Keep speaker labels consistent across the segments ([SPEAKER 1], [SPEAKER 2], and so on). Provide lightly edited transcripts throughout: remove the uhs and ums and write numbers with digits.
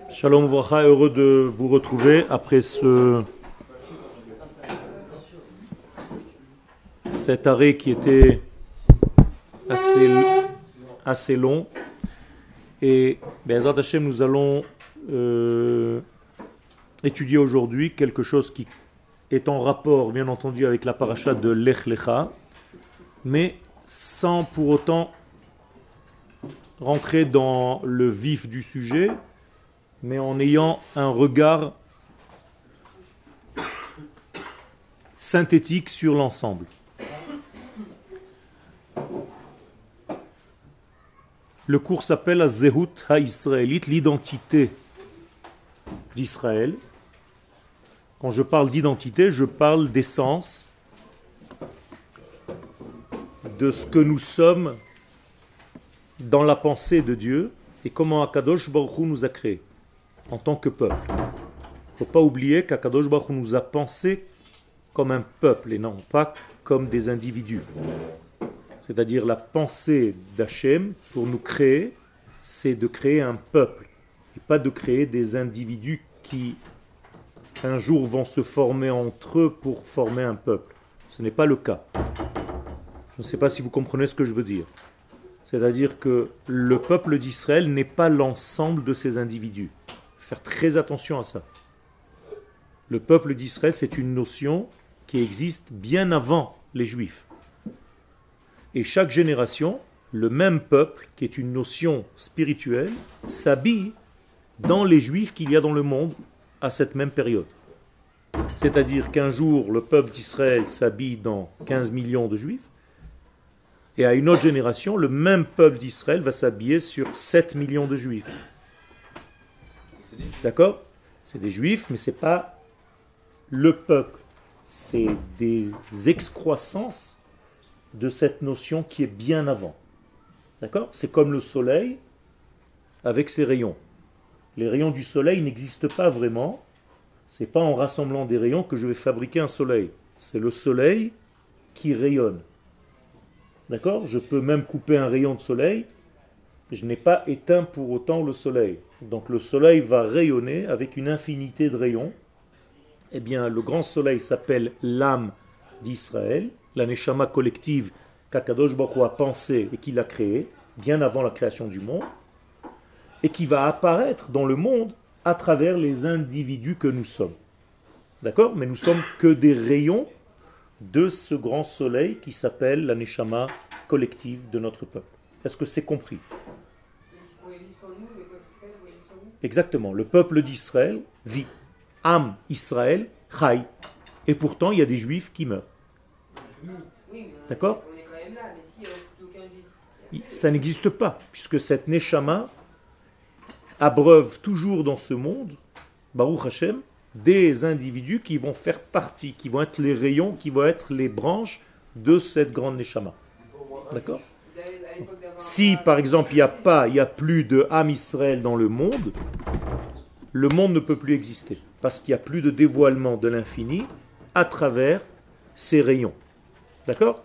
[SPEAKER 1] Shalom Vracha, heureux de vous retrouver après cet arrêt qui était assez long. Et Be'ezrat Hashem, nous allons étudier aujourd'hui quelque chose qui est en rapport, bien entendu, avec la paracha de Lech Lecha, mais sans pour autant rentrer dans le vif du sujet, mais en ayant un regard synthétique sur l'ensemble. Le cours s'appelle la Zehut ha-Israélite, l'identité d'Israël. Quand je parle d'identité, je parle d'essence, de ce que nous sommes dans la pensée de Dieu et comment Akadosh Baruch Hu nous a créés en tant que peuple. Il ne faut pas oublier qu'Akadosh Baruch Hu nous a pensés comme un peuple et non pas comme des individus. C'est-à-dire la pensée d'Hachem pour nous créer, c'est de créer un peuple et pas de créer des individus qui un jour vont se former entre eux pour former un peuple. Ce n'est pas le cas. Je ne sais pas si vous comprenez ce que je veux dire. C'est-à-dire que le peuple d'Israël n'est pas l'ensemble de ces individus. Faire très attention à ça. Le peuple d'Israël, c'est une notion qui existe bien avant les Juifs. Et chaque génération, le même peuple, qui est une notion spirituelle, s'habille dans les Juifs qu'il y a dans le monde à cette même période. C'est-à-dire qu'un jour, le peuple d'Israël s'habille dans 15 millions de Juifs, et à une autre génération, le même peuple d'Israël va s'habiller sur 7 millions de Juifs. D'accord? C'est des Juifs, mais ce n'est pas le peuple. C'est des excroissances de cette notion qui est bien avant. D'accord? C'est comme le soleil avec ses rayons. Les rayons du soleil n'existent pas vraiment. Ce n'est pas en rassemblant des rayons que je vais fabriquer un soleil. C'est le soleil qui rayonne. D'accord? Je peux même couper un rayon de soleil. Je n'ai pas éteint pour autant le soleil. Donc le soleil va rayonner avec une infinité de rayons. Eh bien, le grand soleil s'appelle l'âme d'Israël, la neshama collective qu'Akadosh Baruch Hu a pensée et qu'il a créée, bien avant la création du monde, et qui va apparaître dans le monde à travers les individus que nous sommes. D'accord? Mais nous sommes que des rayons de ce grand soleil qui s'appelle la neshama collective de notre peuple. Est-ce que c'est compris? Exactement. Le peuple d'Israël vit. Am Israël, Chai. Et pourtant, il y a des juifs qui meurent. D'accord? Ça n'existe pas, puisque cette neshama abreuve toujours dans ce monde, Baruch Hashem, des individus qui vont faire partie, qui vont être les rayons, qui vont être les branches de cette grande neshama. D'accord? Si par exemple il n'y a plus de Am Israël dans le monde ne peut plus exister. Parce qu'il n'y a plus de dévoilement de l'infini à travers ces rayons. D'accord?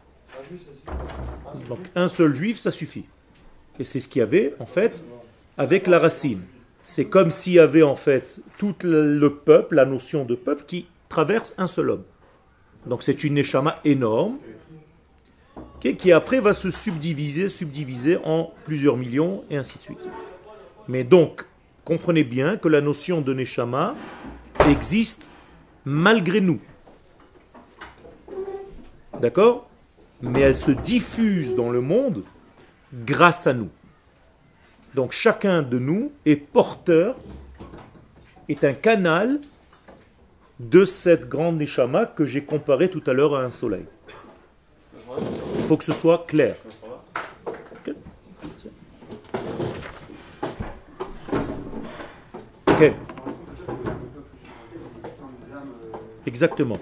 [SPEAKER 1] Donc un seul juif, ça suffit. Et c'est ce qu'il y avait en fait avec la racine. C'est comme s'il y avait en fait tout le peuple, la notion de peuple qui traverse un seul homme. Donc c'est une neshama énorme qui après va se subdiviser en plusieurs millions et ainsi de suite. Mais donc, comprenez bien que la notion de neshama existe malgré nous. D'accord? Mais elle se diffuse dans le monde grâce à nous. Donc chacun de nous est porteur, est un canal de cette grande neshama que j'ai comparée tout à l'heure à un soleil. Il faut que ce soit clair. Ok. Exactement.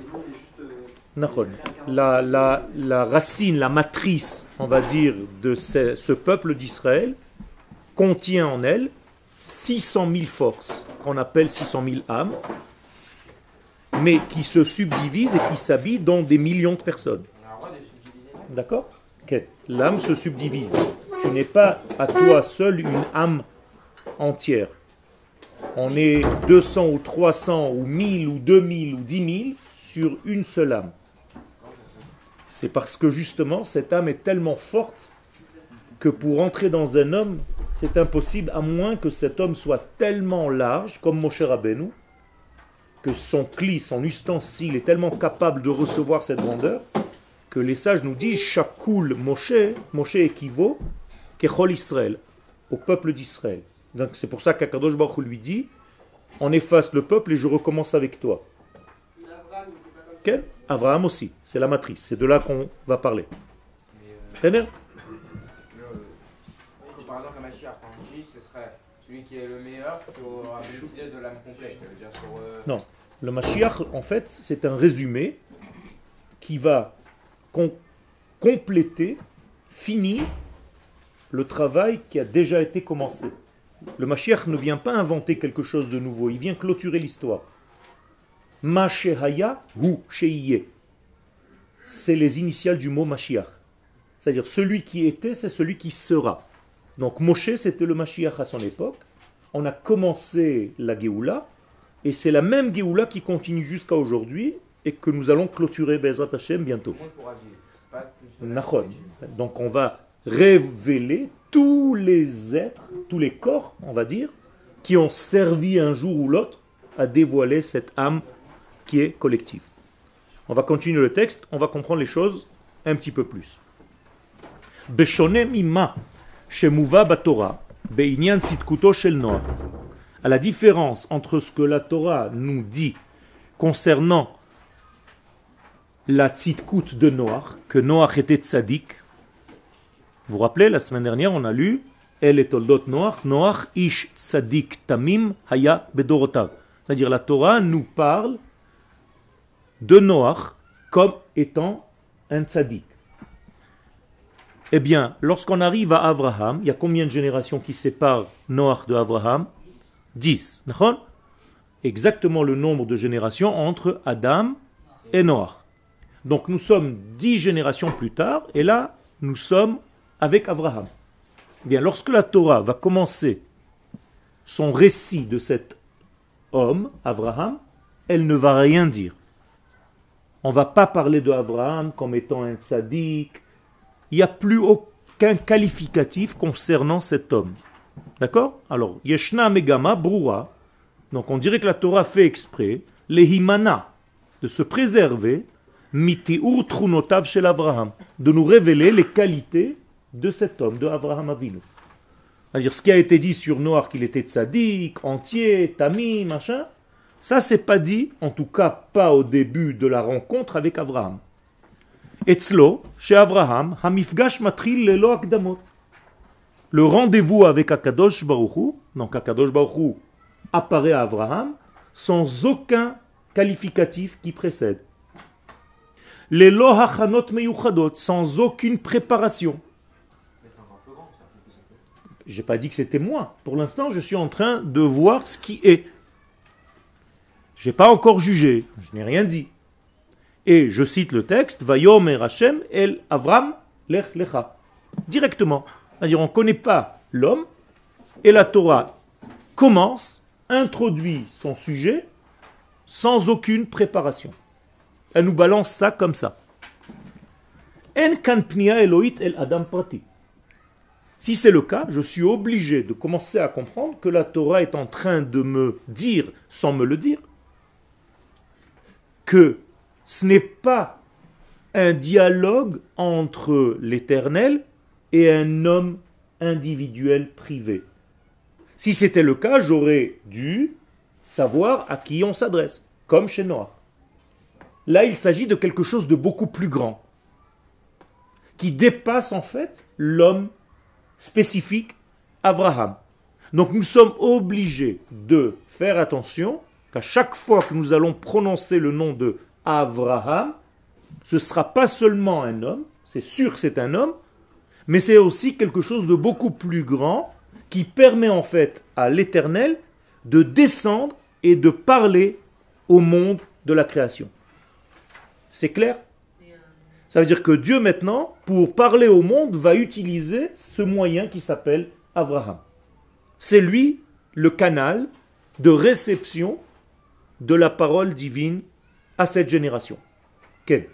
[SPEAKER 1] La racine, la matrice, on va dire, de ce peuple d'Israël contient en elle 600 000 forces, qu'on appelle 600 000 âmes, mais qui se subdivisent et qui s'habillent dans des millions de personnes. D'accord? Okay. L'âme se subdivise. Tu n'es pas à toi seul une âme entière. On est 200 ou 300 ou 1000 ou 2000 ou 10 000 sur une seule âme. C'est parce que justement, cette âme est tellement forte que pour entrer dans un homme, c'est impossible à moins que cet homme soit tellement large, comme Moshe Rabbeinu, que son cli, son ustensile est tellement capable de recevoir cette grandeur, que les sages nous disent, Shakul Moshe, Moshe équivaut, Kechol Israël, au peuple d'Israël. Donc c'est pour ça qu'Akadosh Baruch Hu lui dit, on efface le peuple et je recommence avec toi. Quel Abraham aussi, c'est la matrice, c'est de là qu'on va parler. C'est-à-dire
[SPEAKER 2] par exemple, un Mashiach, quand on dit, ce serait celui qui est le meilleur qui aura bénéficié de l'âme complète. Ça veut dire sur,
[SPEAKER 1] Non, le Mashiach, en fait, c'est un résumé qui va compléter, finir le travail qui a déjà été commencé. Le Mashiach ne vient pas inventer quelque chose de nouveau, il vient clôturer l'histoire. Ma shehaya hu sheiye. C'est les initiales du mot Mashiach. C'est-à-dire celui qui était, c'est celui qui sera. Donc Moshe, c'était le Mashiach à son époque. On a commencé la Géoula, et c'est la même Géoula qui continue jusqu'à aujourd'hui, et que nous allons clôturer Bezrat Hashem bientôt. Nachon. Donc on va révéler tous les êtres, tous les corps, on va dire, qui ont servi un jour ou l'autre à dévoiler cette âme qui est collective. On va continuer le texte, on va comprendre les choses un petit peu plus. Beshone mima shemuva batorah be'inyan tzidkuto shel Noach. À la différence entre ce que la Torah nous dit concernant la tzidkut de Noach, que Noach était tzaddik. Vous vous rappelez, la semaine dernière, on a lu El et Toldot Noach, Noach ish tzaddik tamim haya bedorotav. C'est-à-dire la Torah nous parle de Noach comme étant un tzaddik. Eh bien, lorsqu'on arrive à Abraham, il y a combien de générations qui séparent Noach de Abraham? 10. Exactement le nombre de générations entre Adam et Noach. Donc nous sommes 10 générations plus tard, et là, nous sommes avec Abraham. Eh bien, lorsque la Torah va commencer son récit de cet homme, Abraham, elle ne va rien dire. On ne va pas parler de Abraham comme étant un tzaddik. Il n'y a plus aucun qualificatif concernant cet homme. D'accord? Alors, Yeshna Megama Broura. Donc on dirait que la Torah fait exprès, Lehimana, de se préserver, Mitiur Trunotav shel Abraham, de nous révéler les qualités de cet homme, de Abraham Avinu. C'est-à-dire ce qui a été dit sur Noach, qu'il était tzaddik, entier, tamim, machin, ça c'est pas dit, en tout cas pas au début de la rencontre avec Abraham. Etzlo, chez Abraham, Hamifgash matril lelo akdamot. Le rendez-vous avec Akadosh Baruch Hu, donc Akadosh Baruch Hu apparaît à Abraham sans aucun qualificatif qui précède. Lelo hachanot meyuchadot, sans aucune préparation. J'ai pas dit que c'était moi. Pour l'instant, je suis en train de voir ce qui est. J'ai pas encore jugé, je n'ai rien dit. Et je cite le texte, Vayomer Hashem el Avram lech lecha. Directement. C'est-à-dire, on ne connaît pas l'homme, et la Torah commence, introduit son sujet, sans aucune préparation. Elle nous balance ça comme ça. En kan pnia Elohit el Adam prati. Si c'est le cas, je suis obligé de commencer à comprendre que la Torah est en train de me dire, sans me le dire, que ce n'est pas un dialogue entre l'Éternel et un homme individuel privé. Si c'était le cas, j'aurais dû savoir à qui on s'adresse, comme chez Noach. Là, il s'agit de quelque chose de beaucoup plus grand, qui dépasse en fait l'homme spécifique, Abraham. Donc nous sommes obligés de faire attention qu'à chaque fois que nous allons prononcer le nom de Abraham, ce ne sera pas seulement un homme, c'est sûr que c'est un homme, mais c'est aussi quelque chose de beaucoup plus grand qui permet en fait à l'Éternel de descendre et de parler au monde de la création. C'est clair? Ça veut dire que Dieu maintenant, pour parler au monde, va utiliser ce moyen qui s'appelle Abraham. C'est lui le canal de réception de la parole divine à cette génération. Quel?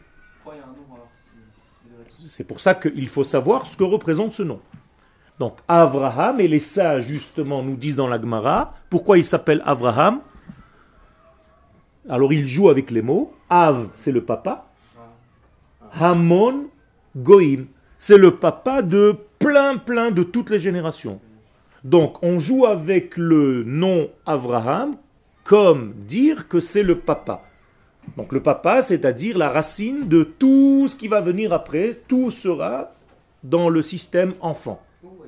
[SPEAKER 1] C'est pour ça qu'il faut savoir ce que représente ce nom. Donc Avraham, et les sages justement nous disent dans la Gemara, pourquoi il s'appelle Avraham? Alors il joue avec les mots. Av, c'est le papa. Hamon, Goïm, c'est le papa de plein de toutes les générations. Donc on joue avec le nom Avraham comme dire que c'est le papa. Donc le papa, c'est-à-dire la racine de tout ce qui va venir après, tout sera dans le système enfant.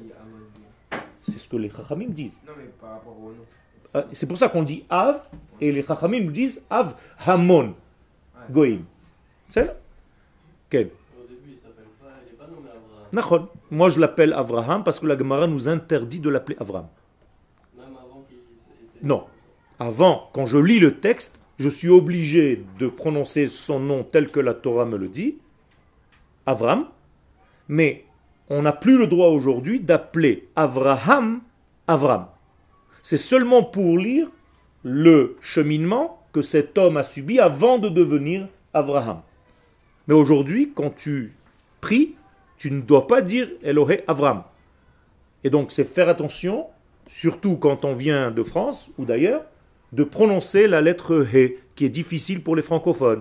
[SPEAKER 1] C'est ce que les Chachamim disent.
[SPEAKER 2] Non, mais par rapport au nom.
[SPEAKER 1] C'est pour ça qu'on dit Av, et les Chachamim nous disent Av Hamon Goïm. C'est là? Quel?
[SPEAKER 3] Au début, il s'appelle pas, il n'est pas nommé Abraham.
[SPEAKER 1] Nachon. Moi je l'appelle Avraham parce que la Gemara nous interdit de l'appeler Avram.
[SPEAKER 3] Même avant qu'il était...
[SPEAKER 1] Non. Avant, quand je lis le texte, je suis obligé de prononcer son nom tel que la Torah me le dit, Avram, mais on n'a plus le droit aujourd'hui d'appeler Avraham Avram. C'est seulement pour lire le cheminement que cet homme a subi avant de devenir Avraham. Mais aujourd'hui, quand tu pries, tu ne dois pas dire Elohé Avram. Et donc c'est faire attention, surtout quand on vient de France ou d'ailleurs, de prononcer la lettre He, qui est difficile pour les francophones,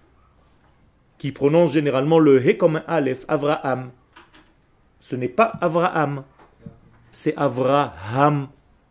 [SPEAKER 1] qui prononcent généralement le He comme un Aleph, Avraham. Ce n'est pas Avraham, c'est Avraham.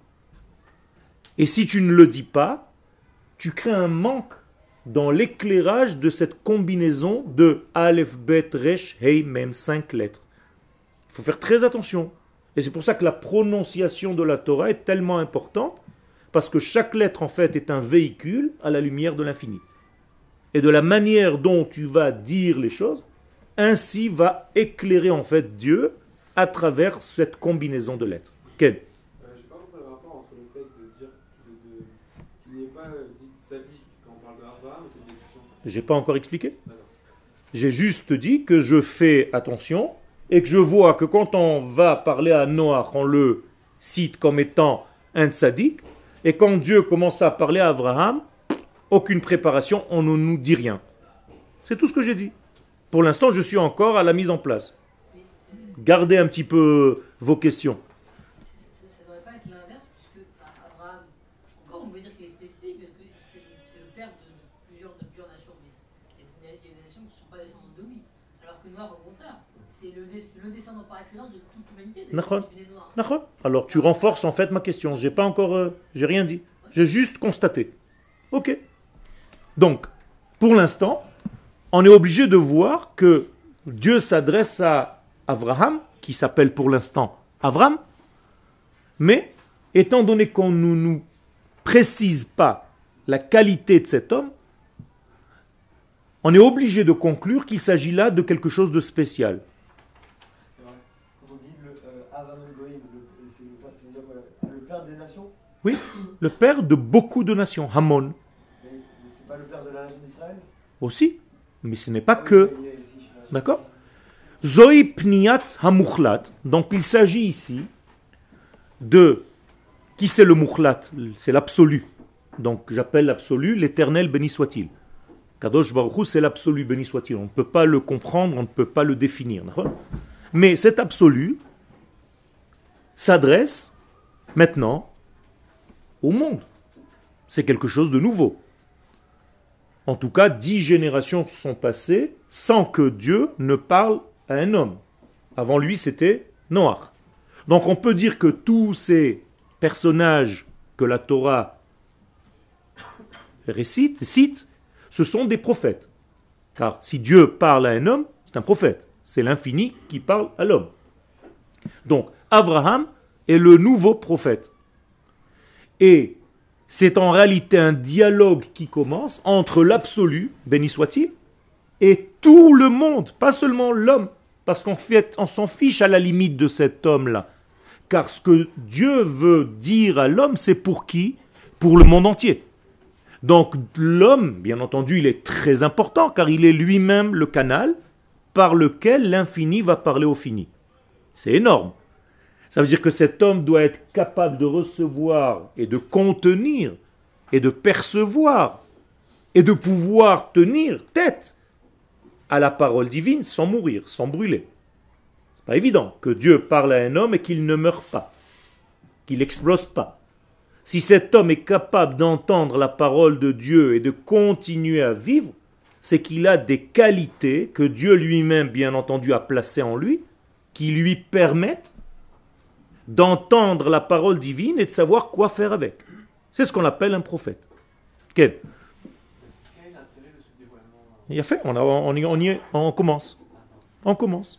[SPEAKER 1] Et si tu ne le dis pas, tu crées un manque dans l'éclairage de cette combinaison de Aleph, Bet, Resh, He, même 5 lettres. Il faut faire très attention. Et c'est pour ça que la prononciation de la Torah est tellement importante, parce que chaque lettre, en fait, est un véhicule à la lumière de l'infini. Et de la manière dont tu vas dire les choses, ainsi va éclairer, en fait, Dieu à travers cette combinaison de lettres. Quel?
[SPEAKER 4] Je n'ai pas compris le rapport entre le fait de dire qu'il n'est pas dit sadique quand on parle d'Abraham et cette discussion.
[SPEAKER 1] J'ai pas encore expliqué. J'ai juste dit que je fais attention et que je vois que quand on va parler à Noach, on le cite comme étant un tzaddik. Et quand Dieu commence à parler à Abraham, aucune préparation, on ne nous dit rien. C'est tout ce que j'ai dit. Pour l'instant, je suis encore à la mise en place. Gardez un petit peu vos questions.
[SPEAKER 5] Ça ne devrait pas être l'inverse, puisque Abraham, encore on peut dire qu'il est spécifique, parce que c'est le père de plusieurs nations. Mais il y a des nations qui ne sont pas descendantes de lui. Alors que Noir, au contraire, c'est le descendant par excellence de toute l'humanité.
[SPEAKER 1] D'accord. Alors tu renforces en fait ma question. J'ai pas encore, j'ai rien dit. J'ai juste constaté. Ok. Donc, pour l'instant, on est obligé de voir que Dieu s'adresse à Avraham, qui s'appelle pour l'instant Avram, mais étant donné qu'on ne nous précise pas la qualité de cet homme, on est obligé de conclure qu'il s'agit là de quelque chose de spécial.
[SPEAKER 6] Quand on dit le Avraham Goïm, ça veut dire quoi, le père des nations?
[SPEAKER 1] Oui, le père de beaucoup de nations, Hamon.
[SPEAKER 6] Mais c'est pas le père de la nation d'Israël?
[SPEAKER 1] Aussi, mais ce n'est pas que. D'accord? Zoi pniat hamuchlat. Donc il s'agit ici de. Qui c'est le muchlat? C'est l'absolu. Donc j'appelle l'absolu l'éternel béni soit-il. Kadosh Baruch Hu, c'est l'absolu béni soit-il. On ne peut pas le comprendre, on ne peut pas le définir. Mais cet absolu s'adresse maintenant au monde. C'est quelque chose de nouveau. En tout cas, 10 générations sont passées sans que Dieu ne parle à un homme. Avant lui, c'était Noach. Donc on peut dire que tous ces personnages que la Torah cite, ce sont des prophètes. Car si Dieu parle à un homme, c'est un prophète. C'est l'infini qui parle à l'homme. Donc, Abraham est le nouveau prophète. Et c'est en réalité un dialogue qui commence entre l'absolu, béni soit-il, et tout le monde, pas seulement l'homme. Parce qu'en fait, on s'en fiche à la limite de cet homme-là. Car ce que Dieu veut dire à l'homme, c'est pour qui? Pour le monde entier. Donc l'homme, bien entendu, il est très important, car il est lui-même le canal par lequel l'infini va parler au fini. C'est énorme. Ça veut dire que cet homme doit être capable de recevoir et de contenir et de percevoir et de pouvoir tenir tête à la parole divine sans mourir, sans brûler. C'est pas évident que Dieu parle à un homme et qu'il ne meure pas, qu'il n'explose pas. Si cet homme est capable d'entendre la parole de Dieu et de continuer à vivre, c'est qu'il a des qualités que Dieu lui-même, bien entendu, a placées en lui, qui lui permettent d'entendre la parole divine et de savoir quoi faire avec. C'est ce qu'on appelle un prophète. Quel? Il a fait, on commence. On commence.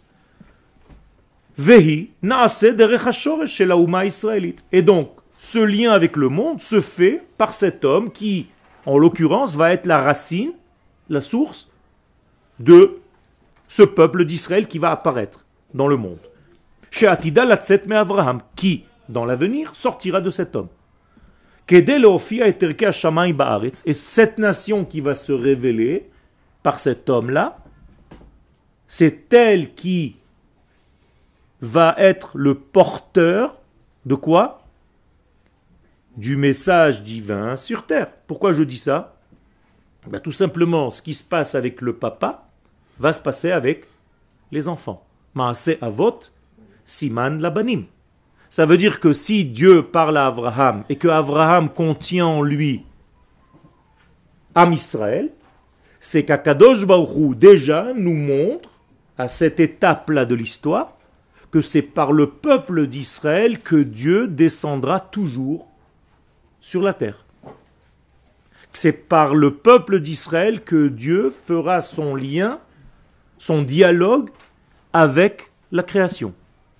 [SPEAKER 1] Vehi naase derech hashoresh shel hauma israélite. Et donc, ce lien avec le monde se fait par cet homme qui, en l'occurrence, va être la racine, la source de ce peuple d'Israël qui va apparaître dans le monde. She'atida latzet me Avraham, qui, dans l'avenir, sortira de cet homme. Kedei leofia et terkei hashamayim ba'aretz. Et cette nation qui va se révéler par cet homme-là, c'est elle qui va être le porteur de quoi? Du message divin sur terre. Pourquoi je dis ça? Tout simplement, ce qui se passe avec le papa va se passer avec les enfants. Maaseh avot, siman labanim. Ça veut dire que si Dieu parle à Abraham et que Abraham contient en lui Am Israël, c'est qu'Akadosh Baruch Hu déjà nous montre à cette étape-là de l'histoire que c'est par le peuple d'Israël que Dieu descendra toujours sur la terre. C'est par le peuple d'Israël que Dieu fera son lien, son dialogue avec la création.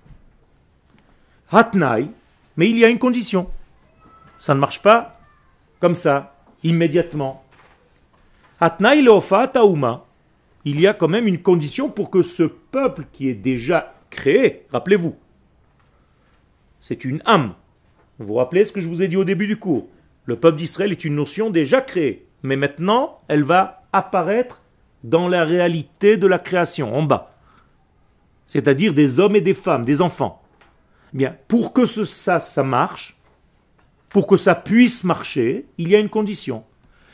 [SPEAKER 1] Hatnaï, mais il y a une condition. Ça ne marche pas comme ça, immédiatement. Hatnaï leofat hauma. Il y a quand même une condition pour que ce peuple qui est déjà créé, rappelez-vous, c'est une âme. Vous vous rappelez ce que je vous ai dit au début du cours? Le peuple d'Israël est une notion déjà créée, mais maintenant elle va apparaître dans la réalité de la création, en bas. C'est-à-dire des hommes et des femmes, des enfants. Bien, pour que ça marche, pour que ça puisse marcher, il y a une condition.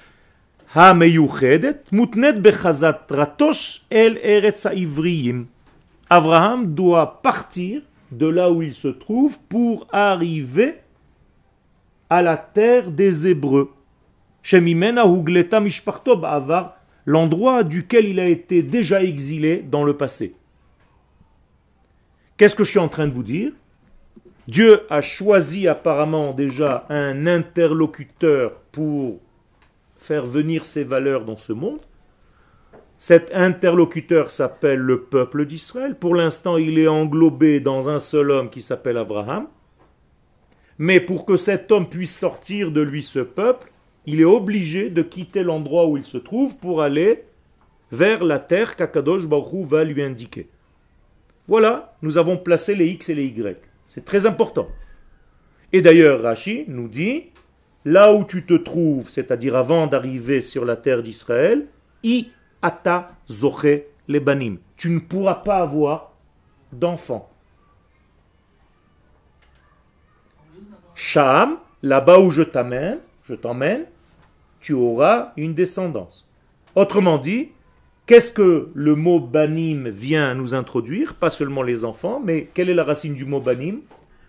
[SPEAKER 1] Abraham doit partir de là où il se trouve pour arriver à la terre des Hébreux, l'endroit duquel il a été déjà exilé dans le passé. Qu'est-ce que je suis en train de vous dire? Dieu a choisi apparemment déjà un interlocuteur pour faire venir ses valeurs dans ce monde. Cet interlocuteur s'appelle le peuple d'Israël. Pour l'instant, il est englobé dans un seul homme qui s'appelle Abraham. Mais pour que cet homme puisse sortir de lui ce peuple, il est obligé de quitter l'endroit où il se trouve pour aller vers la terre qu'Akadosh Baruch Hu va lui indiquer. Voilà, nous avons placé les X et les Y. C'est très important. Et d'ailleurs, Rashi nous dit, là où tu te trouves, c'est-à-dire avant d'arriver sur la terre d'Israël, I ata zoche lebanim. Tu ne pourras pas avoir d'enfants. Sham, là-bas où je t'emmène, tu auras une descendance. Autrement dit, qu'est-ce que le mot banim vient nous introduire? Pas seulement les enfants, mais quelle est la racine du mot banim?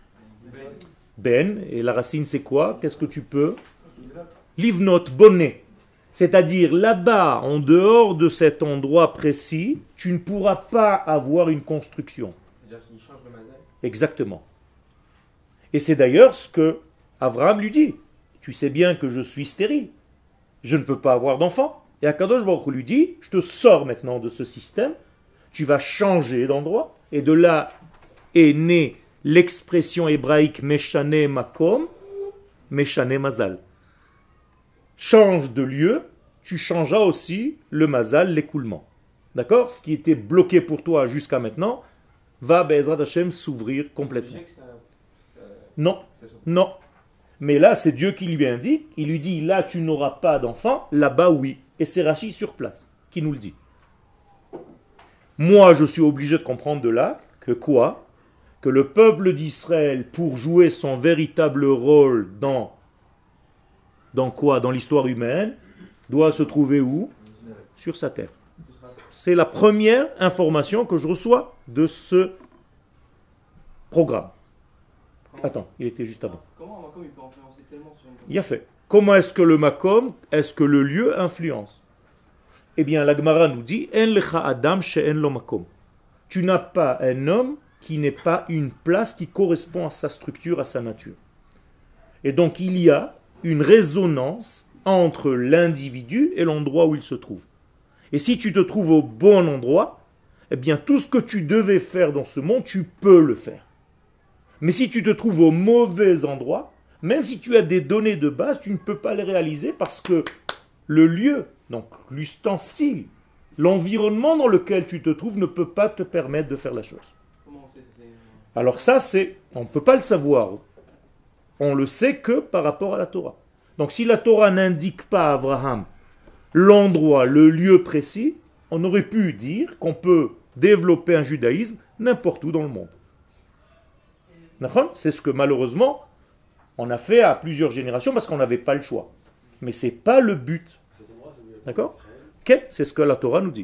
[SPEAKER 1] Ben, et la racine c'est quoi? Qu'est-ce que tu peux? Livnot, bonnet. C'est-à-dire là-bas, en dehors de cet endroit précis, tu ne pourras pas avoir une construction.
[SPEAKER 2] C'est-à-dire qu'il change de mazal.
[SPEAKER 1] Exactement. Et c'est d'ailleurs ce que Abraham lui dit. Tu sais bien que je suis stérile. Je ne peux pas avoir d'enfant. Et Akadosh Baruch Hu lui dit, je te sors maintenant de ce système, tu vas changer d'endroit. Et de là est née l'expression hébraïque Meshane Makom, Meshane Mazal. Change de lieu, tu changeras aussi le Mazal, l'écoulement. D'accord? Ce qui était bloqué pour toi jusqu'à maintenant va, Be'ezrat Hashem, s'ouvrir complètement. Non, non. Mais là, c'est Dieu qui lui indique. Il lui dit, là, tu n'auras pas d'enfant. Là-bas, oui. Et c'est Rashi sur place qui nous le dit. Moi, je suis obligé de comprendre de là que quoi? que le peuple d'Israël, pour jouer son véritable rôle dans quoi? Dans l'histoire humaine, doit se trouver où? Sur sa terre. C'est la première information que je reçois de ce programme. Attends, il était juste avant.
[SPEAKER 3] Comment un Makom il peut influencer tellement sur une
[SPEAKER 1] Il a fait. Comment est-ce que le Makom, est-ce que le lieu influence? Eh bien, la Gemara nous dit En lecha adam she'en lo makom. Tu n'as pas un homme qui n'est pas une place qui correspond à sa structure, à sa nature. Et donc, il y a une résonance entre l'individu et l'endroit où il se trouve. Et si tu te trouves au bon endroit, eh bien, tout ce que tu devais faire dans ce monde, tu peux le faire. Mais si tu te trouves au mauvais endroit, même si tu as des données de base, tu ne peux pas les réaliser parce que le lieu, donc l'ustensile, l'environnement dans lequel tu te trouves ne peut pas te permettre de faire la chose.
[SPEAKER 3] Comment on sait ça?
[SPEAKER 1] Alors ça, on ne peut pas le savoir. On le sait que par rapport à la Torah. Donc si la Torah n'indique pas à Abraham l'endroit, le lieu précis, on aurait pu dire qu'on peut développer un judaïsme n'importe où dans le monde. C'est ce que malheureusement on a fait à plusieurs générations parce qu'on n'avait pas le choix. Mais ce n'est pas le but. D'accord? C'est ce que la Torah nous dit.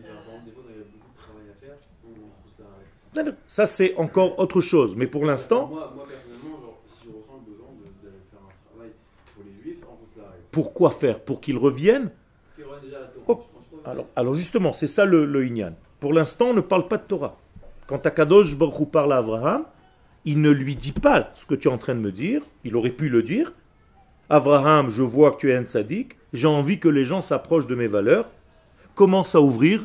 [SPEAKER 1] Ça c'est encore autre chose. Mais pour l'instant,
[SPEAKER 4] Moi personnellement, genre, si je ressens le besoin d'aller faire un travail pour les juifs, en route là.
[SPEAKER 1] pourquoi faire? Pour qu'ils reviennent?
[SPEAKER 4] Qui aurait déjà la Torah,
[SPEAKER 1] Oh.
[SPEAKER 4] je pense pas.
[SPEAKER 1] Alors justement, c'est ça le Inyan. Pour l'instant, on ne parle pas de Torah. Quand Akadosh Baruch Hu parle à Abraham, il ne lui dit pas ce que tu es en train de me dire. Il aurait pu le dire. Abraham, je vois que tu es un tzaddik. J'ai envie que les gens s'approchent de mes valeurs. Commence à ouvrir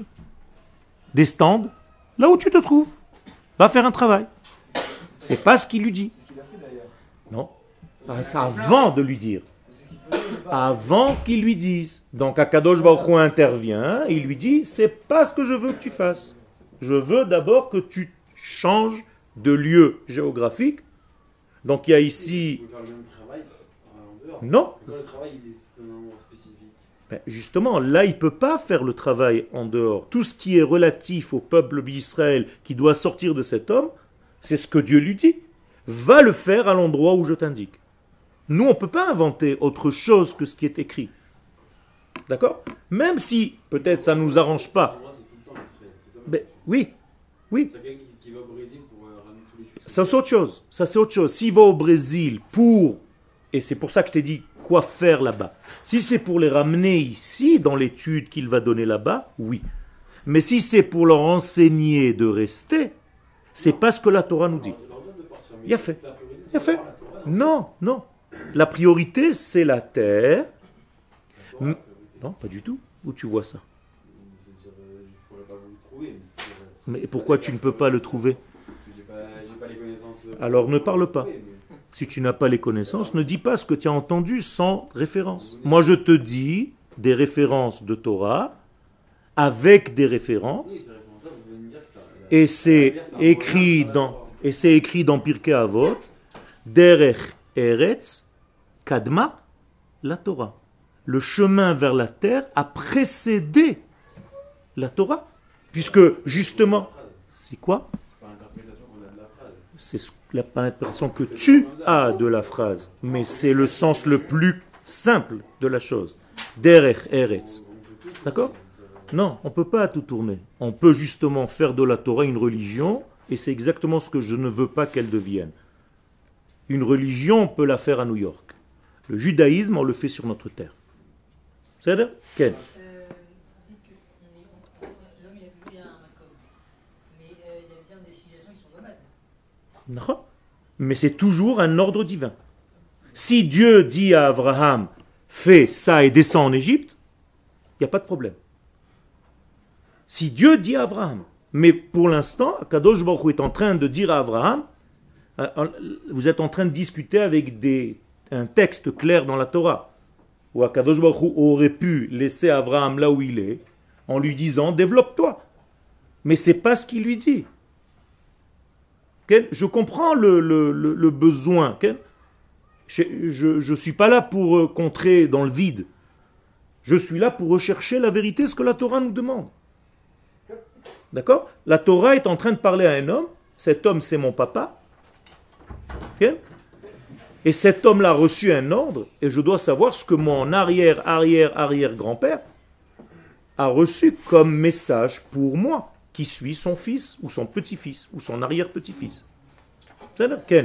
[SPEAKER 1] des stands là où tu te trouves. Va faire un travail. C'est pas ce qu'il lui dit.
[SPEAKER 6] C'est ce qu'il a fait d'ailleurs.
[SPEAKER 1] Non. C'est avant de lui dire.
[SPEAKER 6] C'est ce qu'il faisait au départ.
[SPEAKER 1] Avant qu'il lui dise. Donc Akadosh Baruch Hu intervient et il lui dit, c'est pas ce que je veux que tu fasses. Je veux d'abord que tu changes de lieu géographique. Donc il y a ici...
[SPEAKER 4] Vous pouvez faire le même travail en dehors.
[SPEAKER 1] Non.
[SPEAKER 4] Mais quand le travail il est c'est un endroit spécifique.
[SPEAKER 1] Ben, justement, là, il ne peut pas faire le travail en dehors. Tout ce qui est relatif au peuple d'Israël qui doit sortir de cet homme, c'est ce que Dieu lui dit. Va le faire à l'endroit où je t'indique. Nous, on ne peut pas inventer autre chose que ce qui est écrit. D'accord? Même si, peut-être, ça ne nous arrange pas.
[SPEAKER 4] Moi c'est tout le temps Israël. C'est ça.
[SPEAKER 1] Ben, oui.
[SPEAKER 4] C'est quelqu'un qui va au Brésil pour ramener tous les juifs.
[SPEAKER 1] Ça, c'est autre chose. Ça, c'est autre chose. S'il va au Brésil pour... Et c'est pour ça que je t'ai dit quoi faire là-bas. Si c'est pour les ramener ici, dans l'étude qu'il va donner là-bas, oui. Mais si c'est pour leur enseigner de rester, c'est pas ce que la Torah nous dit.
[SPEAKER 4] Leur dire de partir, mais
[SPEAKER 1] Il a fait.
[SPEAKER 4] c'est la priorité,
[SPEAKER 1] Il a
[SPEAKER 4] c'est
[SPEAKER 1] fait.
[SPEAKER 4] d'avoir la Torah.
[SPEAKER 1] Non, non. La priorité, c'est la terre.
[SPEAKER 4] La Torah, la priorité.
[SPEAKER 1] Non, pas du tout. Où tu vois ça?
[SPEAKER 4] Je ne pourrais pas vous le trouver.
[SPEAKER 1] Mais pourquoi tu ne peux pas le trouver?
[SPEAKER 4] J'ai pas les connaissances.
[SPEAKER 1] Alors ne parle pas.
[SPEAKER 4] Mais-
[SPEAKER 1] Si tu n'as pas les connaissances, ne dis pas ce que tu as entendu sans référence. Moi, je te dis des références de Torah avec des références.
[SPEAKER 4] Oui, c'est référence là, vous venez me dire que ça.
[SPEAKER 1] Et c'est
[SPEAKER 4] c'est un
[SPEAKER 1] écrit
[SPEAKER 4] moyen
[SPEAKER 1] dans et c'est écrit dans Pirkei Avot, Derech Eretz Kadma la Torah. Le chemin vers la terre a précédé la Torah, puisque justement, c'est quoi?
[SPEAKER 4] C'est pas l'interprétation qu'on a de la phrase.
[SPEAKER 1] C'est l'interprétation que tu as de la phrase, mais c'est le sens le plus simple de la chose. Derech Eretz. D'accord? Non, on ne peut pas tout tourner. On peut justement faire de la Torah une religion, et c'est exactement ce que je ne veux pas qu'elle devienne. Une religion, on peut la faire à New York. Le judaïsme, on le fait sur notre terre. C'est vrai? Ken?
[SPEAKER 5] Vous dites que l'homme il a toujours bien un makom. Mais il y a bien des civilisations qui sont nomades.
[SPEAKER 1] Non. Mais c'est toujours un ordre divin. Si Dieu dit à Abraham, fais ça et descends en Égypte, il n'y a pas de problème. Si Dieu dit à Abraham, mais pour l'instant, Kadosh Baruch Hu est en train de dire à Abraham, vous êtes en train de discuter avec un texte clair dans la Torah, où Kadosh Baruch Hu aurait pu laisser Abraham là où il est, en lui disant, développe-toi. Mais ce n'est pas ce qu'il lui dit. Je comprends le besoin. Je ne suis pas là pour contrer dans le vide. Je suis là pour rechercher la vérité, ce que la Torah nous demande. D'accord? La Torah est en train de parler à un homme. cet homme c'est mon papa, ok, et cet homme-là a reçu un ordre, et je dois savoir ce que mon arrière-arrière-arrière-grand-père a reçu comme message pour moi, qui suis son fils, ou son petit-fils, ou son arrière-petit-fils. C'est-à-dire, Ken.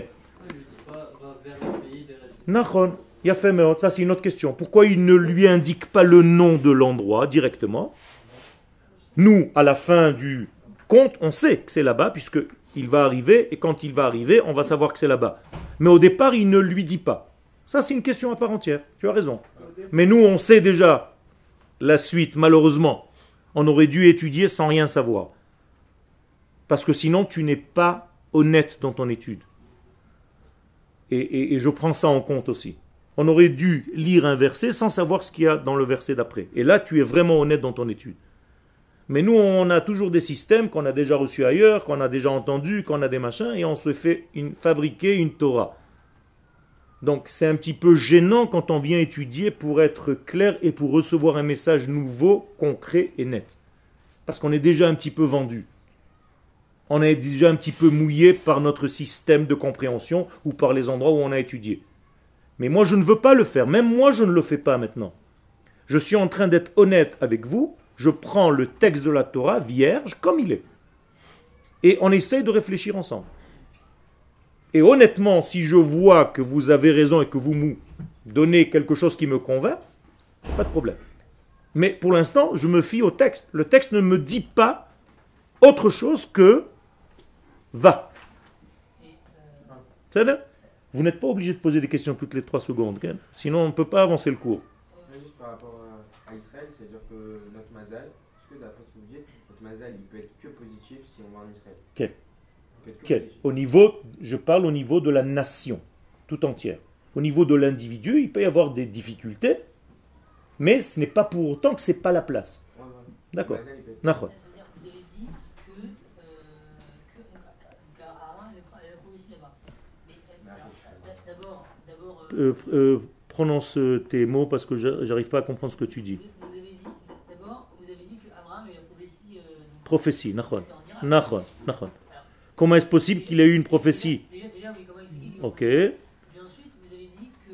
[SPEAKER 1] Nachon, Yafé Meot, ça c'est une autre question. Pourquoi il ne lui indique pas le nom de l'endroit directement? Nous, à la fin du conte, on sait que c'est là-bas, puisqu'il va arriver, et quand il va arriver, on va savoir que c'est là-bas. Mais au départ, il ne lui dit pas. Ça, c'est une question à part entière. Tu as raison. Mais nous, on sait déjà la suite, malheureusement. On aurait dû étudier sans rien savoir. Parce que sinon, tu n'es pas honnête dans ton étude. Et je prends ça en compte aussi. On aurait dû lire un verset sans savoir ce qu'il y a dans le verset d'après. Et là, tu es vraiment honnête dans ton étude. Mais nous, on a toujours des systèmes qu'on a déjà reçus ailleurs, qu'on a déjà entendus, qu'on a des machins, et on se fait fabriquer une Torah. Donc c'est un petit peu gênant quand on vient étudier pour être clair et pour recevoir un message nouveau, concret et net. Parce qu'on est déjà un petit peu vendu. On est déjà un petit peu mouillé par notre système de compréhension ou par les endroits où on a étudié. Mais moi, je ne veux pas le faire. Même moi, je ne le fais pas maintenant. Je suis en train d'être honnête avec vous. Je prends le texte de la Torah vierge comme il est. Et on essaye de réfléchir ensemble. Et honnêtement, si je vois que vous avez raison et que vous me donnez quelque chose qui me convainc, pas de problème. Mais pour l'instant, je me fie au texte. Le texte ne me dit pas autre chose que va. C'est-à-dire, vous n'êtes pas obligé de poser des questions toutes les 3 secondes. Sinon, on ne peut pas avancer le cours.
[SPEAKER 2] Juste par rapport à Israël, c'est-à-dire que notre mazal, est-ce que d'après ce que vous dites, notre mazal, il peut être que positif si on va en Israël?
[SPEAKER 1] Okay. Au niveau, je parle au niveau de la nation, tout entière. Au niveau de l'individu, il peut y avoir des difficultés, mais ce n'est pas pour autant que ce n'est pas la place.
[SPEAKER 2] Ouais.
[SPEAKER 1] D'accord.
[SPEAKER 5] C'est-à-dire que vous avez dit qu'Aaron est la prophétie là-bas. Mais d'abord,
[SPEAKER 1] prononce tes mots parce que je n'arrive pas à comprendre ce que tu dis.
[SPEAKER 5] vous avez dit qu'Abraham est la
[SPEAKER 1] prophétie, nachon. Comment est-ce possible qu'il ait eu une prophétie?
[SPEAKER 5] Déjà, oui, comment expliquer?
[SPEAKER 1] Ok.
[SPEAKER 5] Puis ensuite, vous avez dit que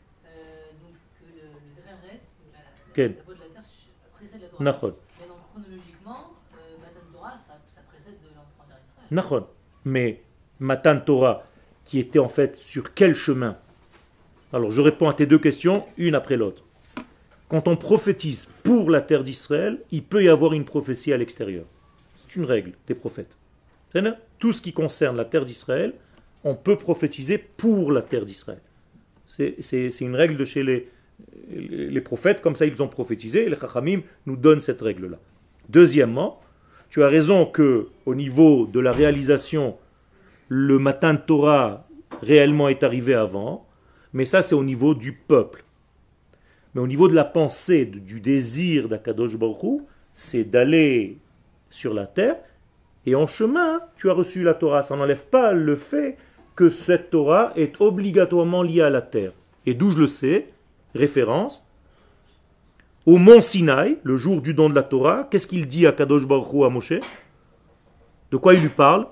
[SPEAKER 5] le Dreretz, la voie de la terre, précède la Torah.
[SPEAKER 1] Nachon.
[SPEAKER 5] Mais donc, chronologiquement, Matan Torah, ça précède de l'entrée en terre d'Israël.
[SPEAKER 1] Nachon. Mais Matan Torah, qui était en fait sur quel chemin? Alors, je réponds à tes 2 questions, une après l'autre. Quand on prophétise pour la terre d'Israël, il peut y avoir une prophétie à l'extérieur. C'est une règle des prophètes. Tout ce qui concerne la terre d'Israël, on peut prophétiser pour la terre d'Israël. C'est une règle de chez les prophètes, comme ça ils ont prophétisé, et les Chachamim nous donnent cette règle-là. Deuxièmement, tu as raison que au niveau de la réalisation, le Matan Torah réellement est arrivé avant, mais ça c'est au niveau du peuple. Mais au niveau de la pensée, du désir d'Akadosh Baruch Hu, c'est d'aller sur la terre, et en chemin, tu as reçu la Torah. Ça n'enlève pas le fait que cette Torah est obligatoirement liée à la terre. Et d'où je le sais, référence, au mont Sinaï, le jour du don de la Torah, qu'est-ce qu'il dit à Kadosh Baruch Hu à Moshe? De quoi il lui parle?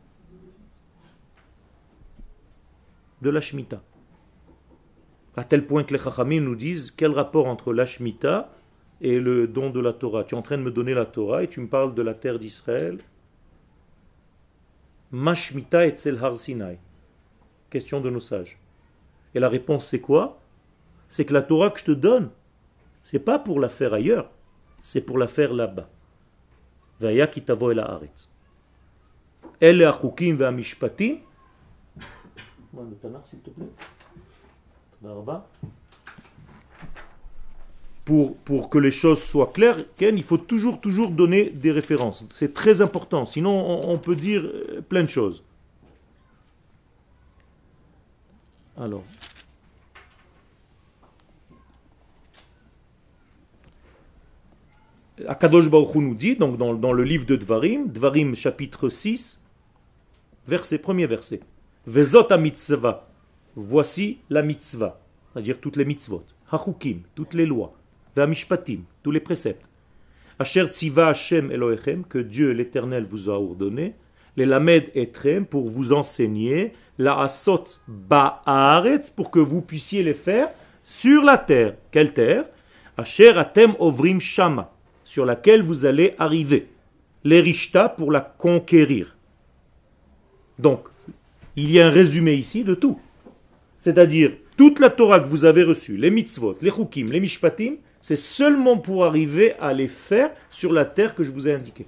[SPEAKER 1] De la Shemitah. À tel point que les Chachamim nous disent, quel rapport entre la Shemitah et le don de la Torah? Tu es en train de me donner la Torah et tu me parles de la terre d'Israël. Mashmita etzel har Sinai. Question de nos sages. Et la réponse c'est quoi? C'est que la Torah que je te donne, c'est pas pour la faire ailleurs, c'est pour la faire là-bas. Vaya ki tavo el haaretz. Ele hachukim ve'amishpatim. Le Tanakh, s'il te plaît. Pour que les choses soient claires, Ken, il faut toujours donner des références. C'est très important, sinon on peut dire plein de choses. Alors. Akadosh Baruch Hu nous dit, donc dans le livre de Dvarim chapitre 6, premier verset. Vezot ha-mitzvah. Voici la mitzvah, c'est-à-dire toutes les mitzvot. Hachukim, toutes les lois. Ve'amishpatim, tous les préceptes. Asher tziva Hashem Elohechem, que Dieu l'Éternel vous a ordonné. les lamed etrem, pour vous enseigner, la asot ba'aretz, pour que vous puissiez les faire sur la terre. Quelle terre? Asher atem ovrim shama, sur laquelle vous allez arriver. Les rishta, pour la conquérir. Donc, il y a un résumé ici de tout. C'est-à-dire, toute la Torah que vous avez reçue, les mitzvot, les chukim, les mishpatim, c'est seulement pour arriver à les faire sur la terre que je vous ai indiquée.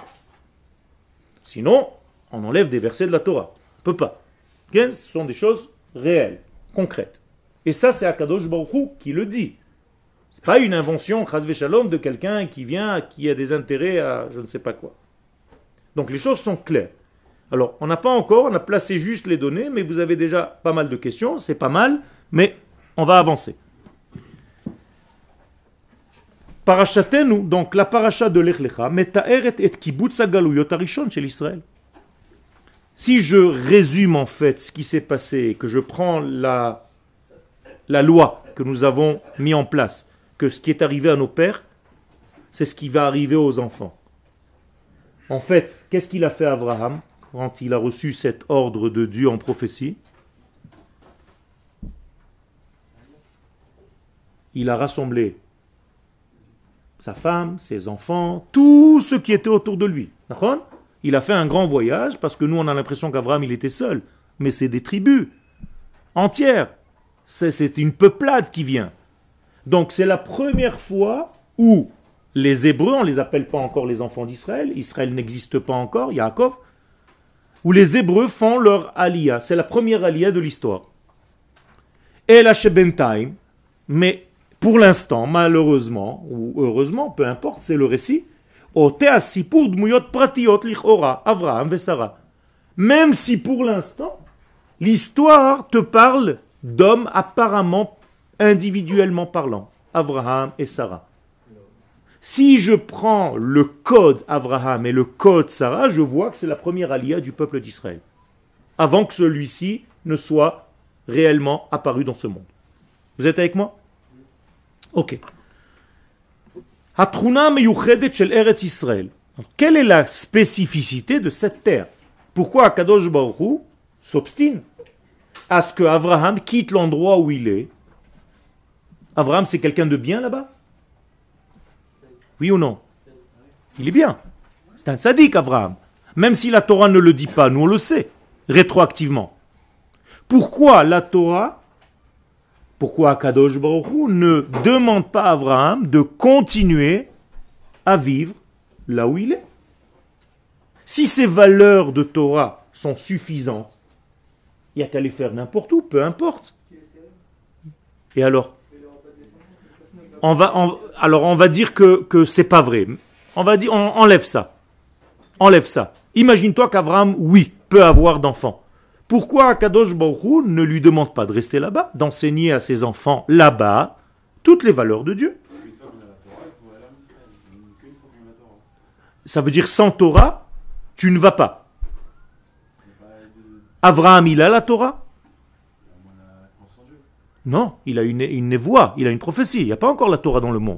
[SPEAKER 1] Sinon, on enlève des versets de la Torah. On ne peut pas. Ce sont des choses réelles, concrètes. Et ça, c'est Akadosh Baruch Hu qui le dit. Ce n'est pas une invention, chas v'shalom, de quelqu'un qui vient, qui a des intérêts à je ne sais pas quoi. Donc les choses sont claires. Alors, on n'a pas encore, on a placé juste les données, mais vous avez déjà pas mal de questions, c'est pas mal, mais on va avancer. Parachatenu, donc la paracha de Lech Lecha, meta'eret et kibbutz hagaluyot harishon shel Israël. Si je résume en fait ce qui s'est passé, que je prends la loi que nous avons mis en place, que ce qui est arrivé à nos pères, c'est ce qui va arriver aux enfants. En fait, qu'est-ce qu'il a fait Abraham quand il a reçu cet ordre de Dieu en prophétie? Il a rassemblé sa femme, ses enfants, tout ce qui était autour de lui. Il a fait un grand voyage parce que nous on a l'impression qu'Abraham il était seul, mais c'est des tribus entières. C'est une peuplade qui vient. Donc c'est la première fois où les Hébreux, on ne les appelle pas encore les enfants d'Israël, Israël n'existe pas encore, Yaakov, où les Hébreux font leur aliyah. C'est la première aliyah de l'histoire. Et la Shebentaim, mais pour l'instant, malheureusement, ou heureusement, peu importe, c'est le récit, Avraham et Sarah. Même si pour l'instant, l'histoire te parle d'hommes apparemment, individuellement parlant, Avraham et Sarah. Si je prends le code Avraham et le code Sarah, je vois que c'est la première aliyah du peuple d'Israël, avant que celui-ci ne soit réellement apparu dans ce monde. Vous êtes avec moi? Ok. Hatruna meyuchedet shel Eretz Israël. Quelle est la spécificité de cette terre? Pourquoi Akadosh Baruch Hu s'obstine à ce que Abraham quitte l'endroit où il est? Abraham, c'est quelqu'un de bien là-bas? Oui ou non? Il est bien. C'est un tzaddik, Abraham. Même si la Torah ne le dit pas, nous on le sait, rétroactivement. Pourquoi la Torah, pourquoi Akadosh Baruch Hu ne demande pas à Abraham de continuer à vivre là où il est? Si ces valeurs de Torah sont suffisantes, il n'y a qu'à les faire n'importe où, peu importe. Et alors on va dire que c'est pas vrai. On va dire, on enlève ça. Enlève ça. Imagine-toi qu'Abraham, oui, peut avoir d'enfants. Pourquoi Akadosh Baruch Hu ne lui demande pas de rester là-bas, d'enseigner à ses enfants là-bas toutes les valeurs de Dieu? Ça veut dire sans Torah, tu ne vas pas. Abraham, il a la Torah? Non, il a une névoie, il a une prophétie. Il n'y a pas encore la Torah dans le monde.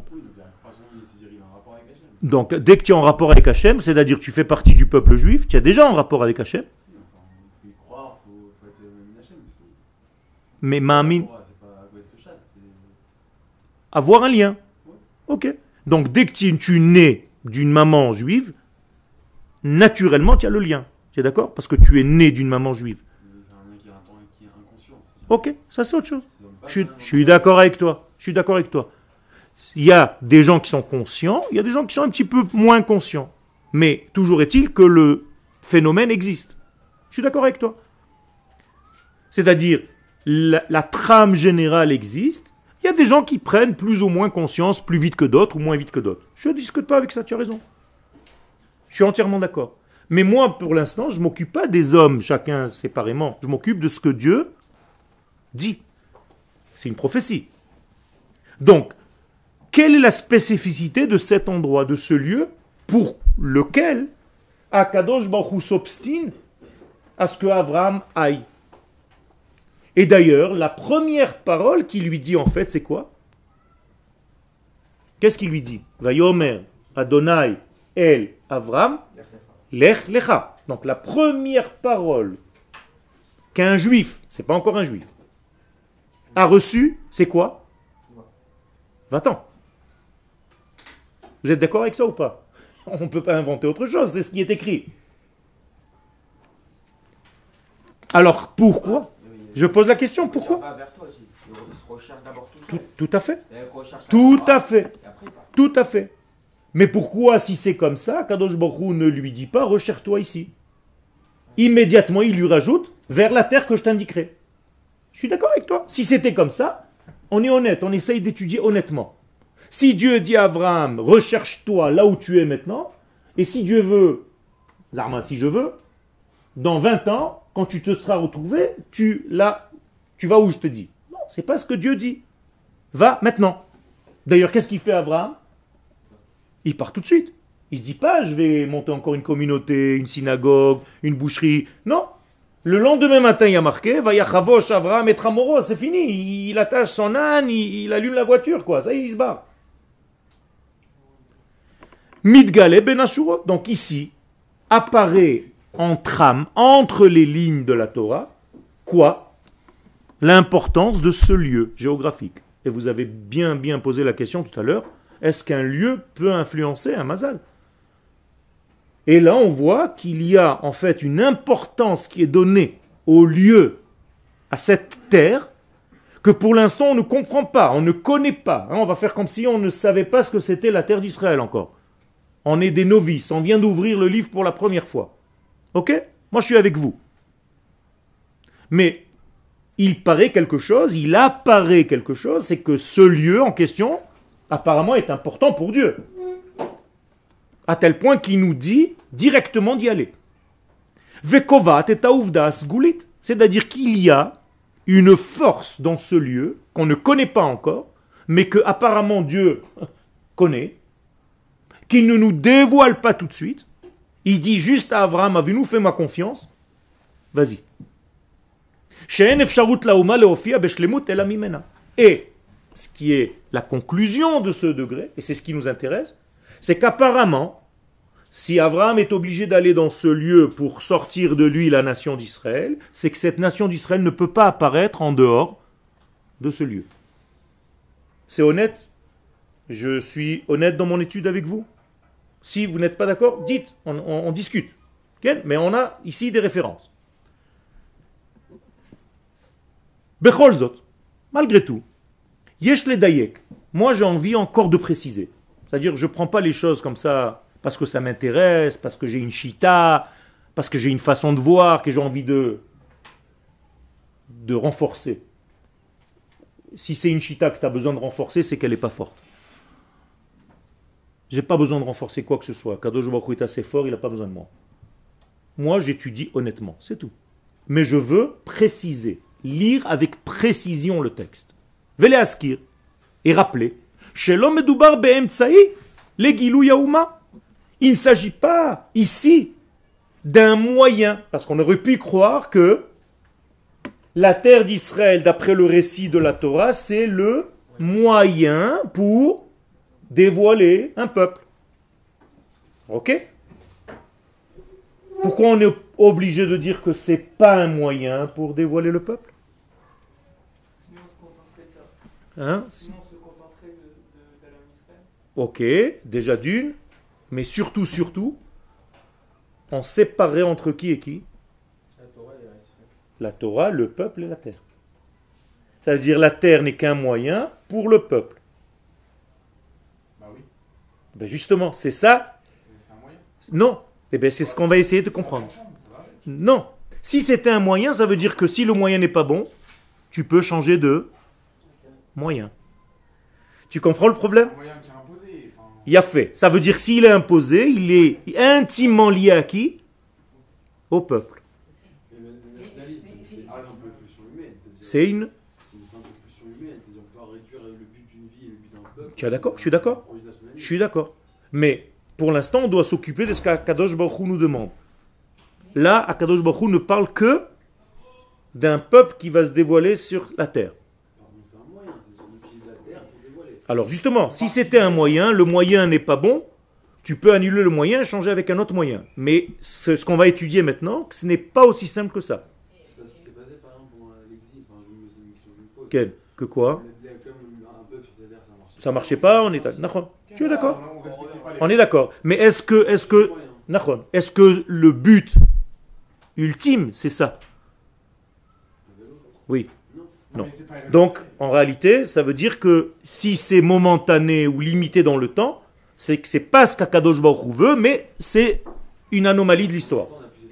[SPEAKER 1] Donc, dès que tu es en rapport avec Hachem, c'est-à-dire que tu fais partie du peuple juif, tu es déjà en rapport avec Hachem. Mais Ma'amin, avoir un lien. Ok. Donc, dès que tu nais d'une maman juive, naturellement, tu as le lien. Tu es d'accord? Parce que tu es né d'une maman juive. Ok, ça c'est autre chose. Je suis d'accord avec toi. Je suis d'accord avec toi. Il y a des gens qui sont conscients, il y a des gens qui sont un petit peu moins conscients. Mais toujours est-il que le phénomène existe. Je suis d'accord avec toi. C'est-à-dire, la trame générale existe. Il y a des gens qui prennent plus ou moins conscience, plus vite que d'autres ou moins vite que d'autres. Je ne discute pas avec ça, tu as raison. Je suis entièrement d'accord. Mais moi, pour l'instant, je ne m'occupe pas des hommes, chacun séparément. Je m'occupe de ce que Dieu dit. C'est une prophétie. Donc, quelle est la spécificité de cet endroit, de ce lieu, pour lequel Akadosh Baruch Hu s'obstine à ce que Abraham aille? Et d'ailleurs, la première parole qu'il lui dit en fait, c'est quoi? Qu'est-ce qu'il lui dit? Vayomer Adonai El Avraham Lech Lecha. Donc la première parole qu'un juif, c'est pas encore un juif, a reçue, c'est quoi? Va-t'en. Vous êtes d'accord avec ça ou pas? On ne peut pas inventer autre chose, c'est ce qui est écrit. Alors pourquoi? Je pose la question, pourquoi?
[SPEAKER 2] Vers toi aussi. Il se recherche d'abord tout
[SPEAKER 1] Tout,
[SPEAKER 2] seul.
[SPEAKER 1] tout à fait.
[SPEAKER 2] Et il recherche
[SPEAKER 1] Tout
[SPEAKER 2] la
[SPEAKER 1] à fait.
[SPEAKER 2] et après, il part.
[SPEAKER 1] Tout à fait. Mais pourquoi, si c'est comme ça, Kadosh Baruch Hu ne lui dit pas recherche-toi ici? Immédiatement, il lui rajoute vers la terre que je t'indiquerai. Je suis d'accord avec toi. Si c'était comme ça, on est honnête, on essaye d'étudier honnêtement. Si Dieu dit à Abraham, recherche-toi là où tu es maintenant, et si Dieu veut, Zarma, si je veux, dans 20 ans, quand tu te seras retrouvé, tu vas où je te dis. Non, c'est pas ce que Dieu dit. Va maintenant. D'ailleurs, qu'est-ce qu'il fait Abraham? Il part tout de suite. Il se dit pas, je vais monter encore une communauté, une synagogue, une boucherie. Non. Le lendemain matin, il y a marqué, Vayachavosh Avraham et Tramoro, c'est fini. Il attache son âne, il allume la voiture, quoi. Ça y est, il se barre. Midgale ben Ashuro. Donc ici, apparaît en trame, entre les lignes de la Torah, quoi? L'importance de ce lieu géographique. Et vous avez bien posé la question tout à l'heure, est-ce qu'un lieu peut influencer un mazal? Et là, on voit qu'il y a en fait une importance qui est donnée au lieu, à cette terre, que pour l'instant on ne comprend pas, on ne connaît pas. On va faire comme si on ne savait pas ce que c'était la terre d'Israël encore. On est des novices, on vient d'ouvrir le livre pour la première fois. Ok? Moi je suis avec vous. Mais il paraît quelque chose, il apparaît quelque chose, c'est que ce lieu en question, apparemment, est important pour Dieu. À tel point qu'il nous dit directement d'y aller. Vekovat et taouvdas gulit. C'est-à-dire qu'il y a une force dans ce lieu qu'on ne connaît pas encore, mais que apparemment Dieu connaît, qu'il ne nous dévoile pas tout de suite. Il dit juste à Abraham, Avinu, fais-moi confiance, vas-y. Et ce qui est la conclusion de ce degré, et c'est ce qui nous intéresse, c'est qu'apparemment, si Abraham est obligé d'aller dans ce lieu pour sortir de lui la nation d'Israël, c'est que cette nation d'Israël ne peut pas apparaître en dehors de ce lieu. C'est honnête? Je suis honnête dans mon étude avec vous? Si vous n'êtes pas d'accord, dites, on discute. Okay? Mais on a ici des références. Becholzot, malgré tout, yesh le dayek. Moi j'ai envie encore de préciser. C'est-à-dire je ne prends pas les choses comme ça parce que ça m'intéresse, parce que j'ai une chita, parce que j'ai une façon de voir, que j'ai envie de renforcer. Si c'est une chita que tu as besoin de renforcer, c'est qu'elle n'est pas forte. J'ai pas besoin de renforcer quoi que ce soit. Kadosh Baruch Hu est assez fort, il n'a pas besoin de moi. Moi j'étudie honnêtement, c'est tout. Mais je veux préciser, lire avec précision le texte. Vele askir, et rappeler, Shelo medubar be'emtsa'i, le gilou yaouma. Il ne s'agit pas ici d'un moyen, parce qu'on aurait pu croire que la terre d'Israël, d'après le récit de la Torah, c'est le moyen pour dévoiler un peuple. Ok? Pourquoi on est obligé de dire que c'est pas un moyen pour dévoiler le peuple?
[SPEAKER 3] Sinon, on se contenterait de ça.
[SPEAKER 1] Hein?
[SPEAKER 3] Sinon, on se contenterait d'aller en Israël.
[SPEAKER 1] Ok, déjà d'une, mais surtout, on séparait entre qui et qui?
[SPEAKER 2] La Torah et Israël.
[SPEAKER 1] La Torah, le peuple et la terre. Ça veut dire la terre n'est qu'un moyen pour le peuple.
[SPEAKER 4] Bah oui,
[SPEAKER 1] Ben justement, c'est ça?
[SPEAKER 4] c'est un moyen.
[SPEAKER 1] Non. Eh bien, c'est ce qu'on va essayer de comprendre.
[SPEAKER 4] Ça va avec.
[SPEAKER 1] Non. Si c'était un moyen, ça veut dire que si le moyen n'est pas bon, tu peux changer de moyen. Tu comprends le problème?
[SPEAKER 4] C'est un moyen qui est imposé. Enfin,
[SPEAKER 1] Il a fait. Ça veut dire s'il est imposé, il est intimement lié à qui? Au peuple.
[SPEAKER 6] Le nationalisme, c'est
[SPEAKER 4] Ah,
[SPEAKER 6] une
[SPEAKER 4] non.
[SPEAKER 6] simple pulsion humaine.
[SPEAKER 1] C'est une...
[SPEAKER 6] C'est une simple pulsion humaine. C'est-à-dire qu'on peut réduire le but d'une vie et le but d'un peuple.
[SPEAKER 1] Tu es d'accord? Je suis d'accord.
[SPEAKER 6] Projet nationaliste.
[SPEAKER 1] Je suis d'accord. Mais pour l'instant, on doit s'occuper de ce qu'Akadosh Baruch Hu nous demande. Là, Akadosh Baruch Hu ne parle que d'un peuple qui va se dévoiler sur la terre.
[SPEAKER 6] Par contre, c'est un moyen. C'est-à-dire qu'on utilise la terre pour dévoiler.
[SPEAKER 1] Alors justement, si c'était un moyen, le moyen n'est pas bon. Tu peux annuler le moyen et changer avec un autre moyen. Mais ce qu'on va étudier maintenant, ce n'est pas aussi simple que ça.
[SPEAKER 4] C'est parce que c'est basé par exemple pour l'exil. Enfin, c'est une question que je me pose.
[SPEAKER 1] Quel? Que quoi?
[SPEAKER 4] Comme un peu sur ces terres,
[SPEAKER 1] Ça marchait pas, on est d'accord. Tu es d'accord?
[SPEAKER 7] On respectait pas les
[SPEAKER 1] On est d'accord. Mais est-ce que le but ultime, c'est ça? Oui. Non.
[SPEAKER 7] mais c'est pas une
[SPEAKER 1] Donc, en réalité, ça veut dire que si c'est momentané ou limité dans le temps, c'est que c'est pas ce qu'Akadosh Baruch Hu veut, mais c'est une anomalie de l'histoire.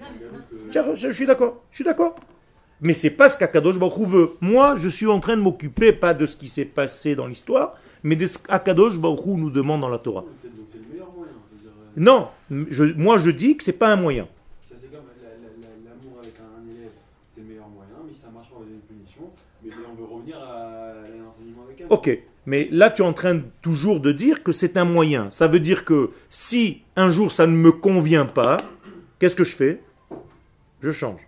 [SPEAKER 1] Je suis d'accord. Mais c'est pas ce qu'Akadosh Baruch Hu veut. Moi, je suis en train de m'occuper pas de ce qui s'est passé dans l'histoire, mais de ce qu'Akadosh Baruch Hu nous demande dans la Torah.
[SPEAKER 4] Donc c'est le meilleur moyen. C'est-à-dire,
[SPEAKER 1] Non, moi je dis que c'est pas un moyen.
[SPEAKER 4] ça c'est comme l'amour avec un élève, c'est le meilleur moyen, mais si ça marche pas, on va donner une punition. Mais on veut revenir à l'enseignement avec elle.
[SPEAKER 1] Ok, mais là tu es en train toujours de dire que c'est un moyen. Ça veut dire que si un jour ça ne me convient pas, qu'est-ce que je fais? Je change.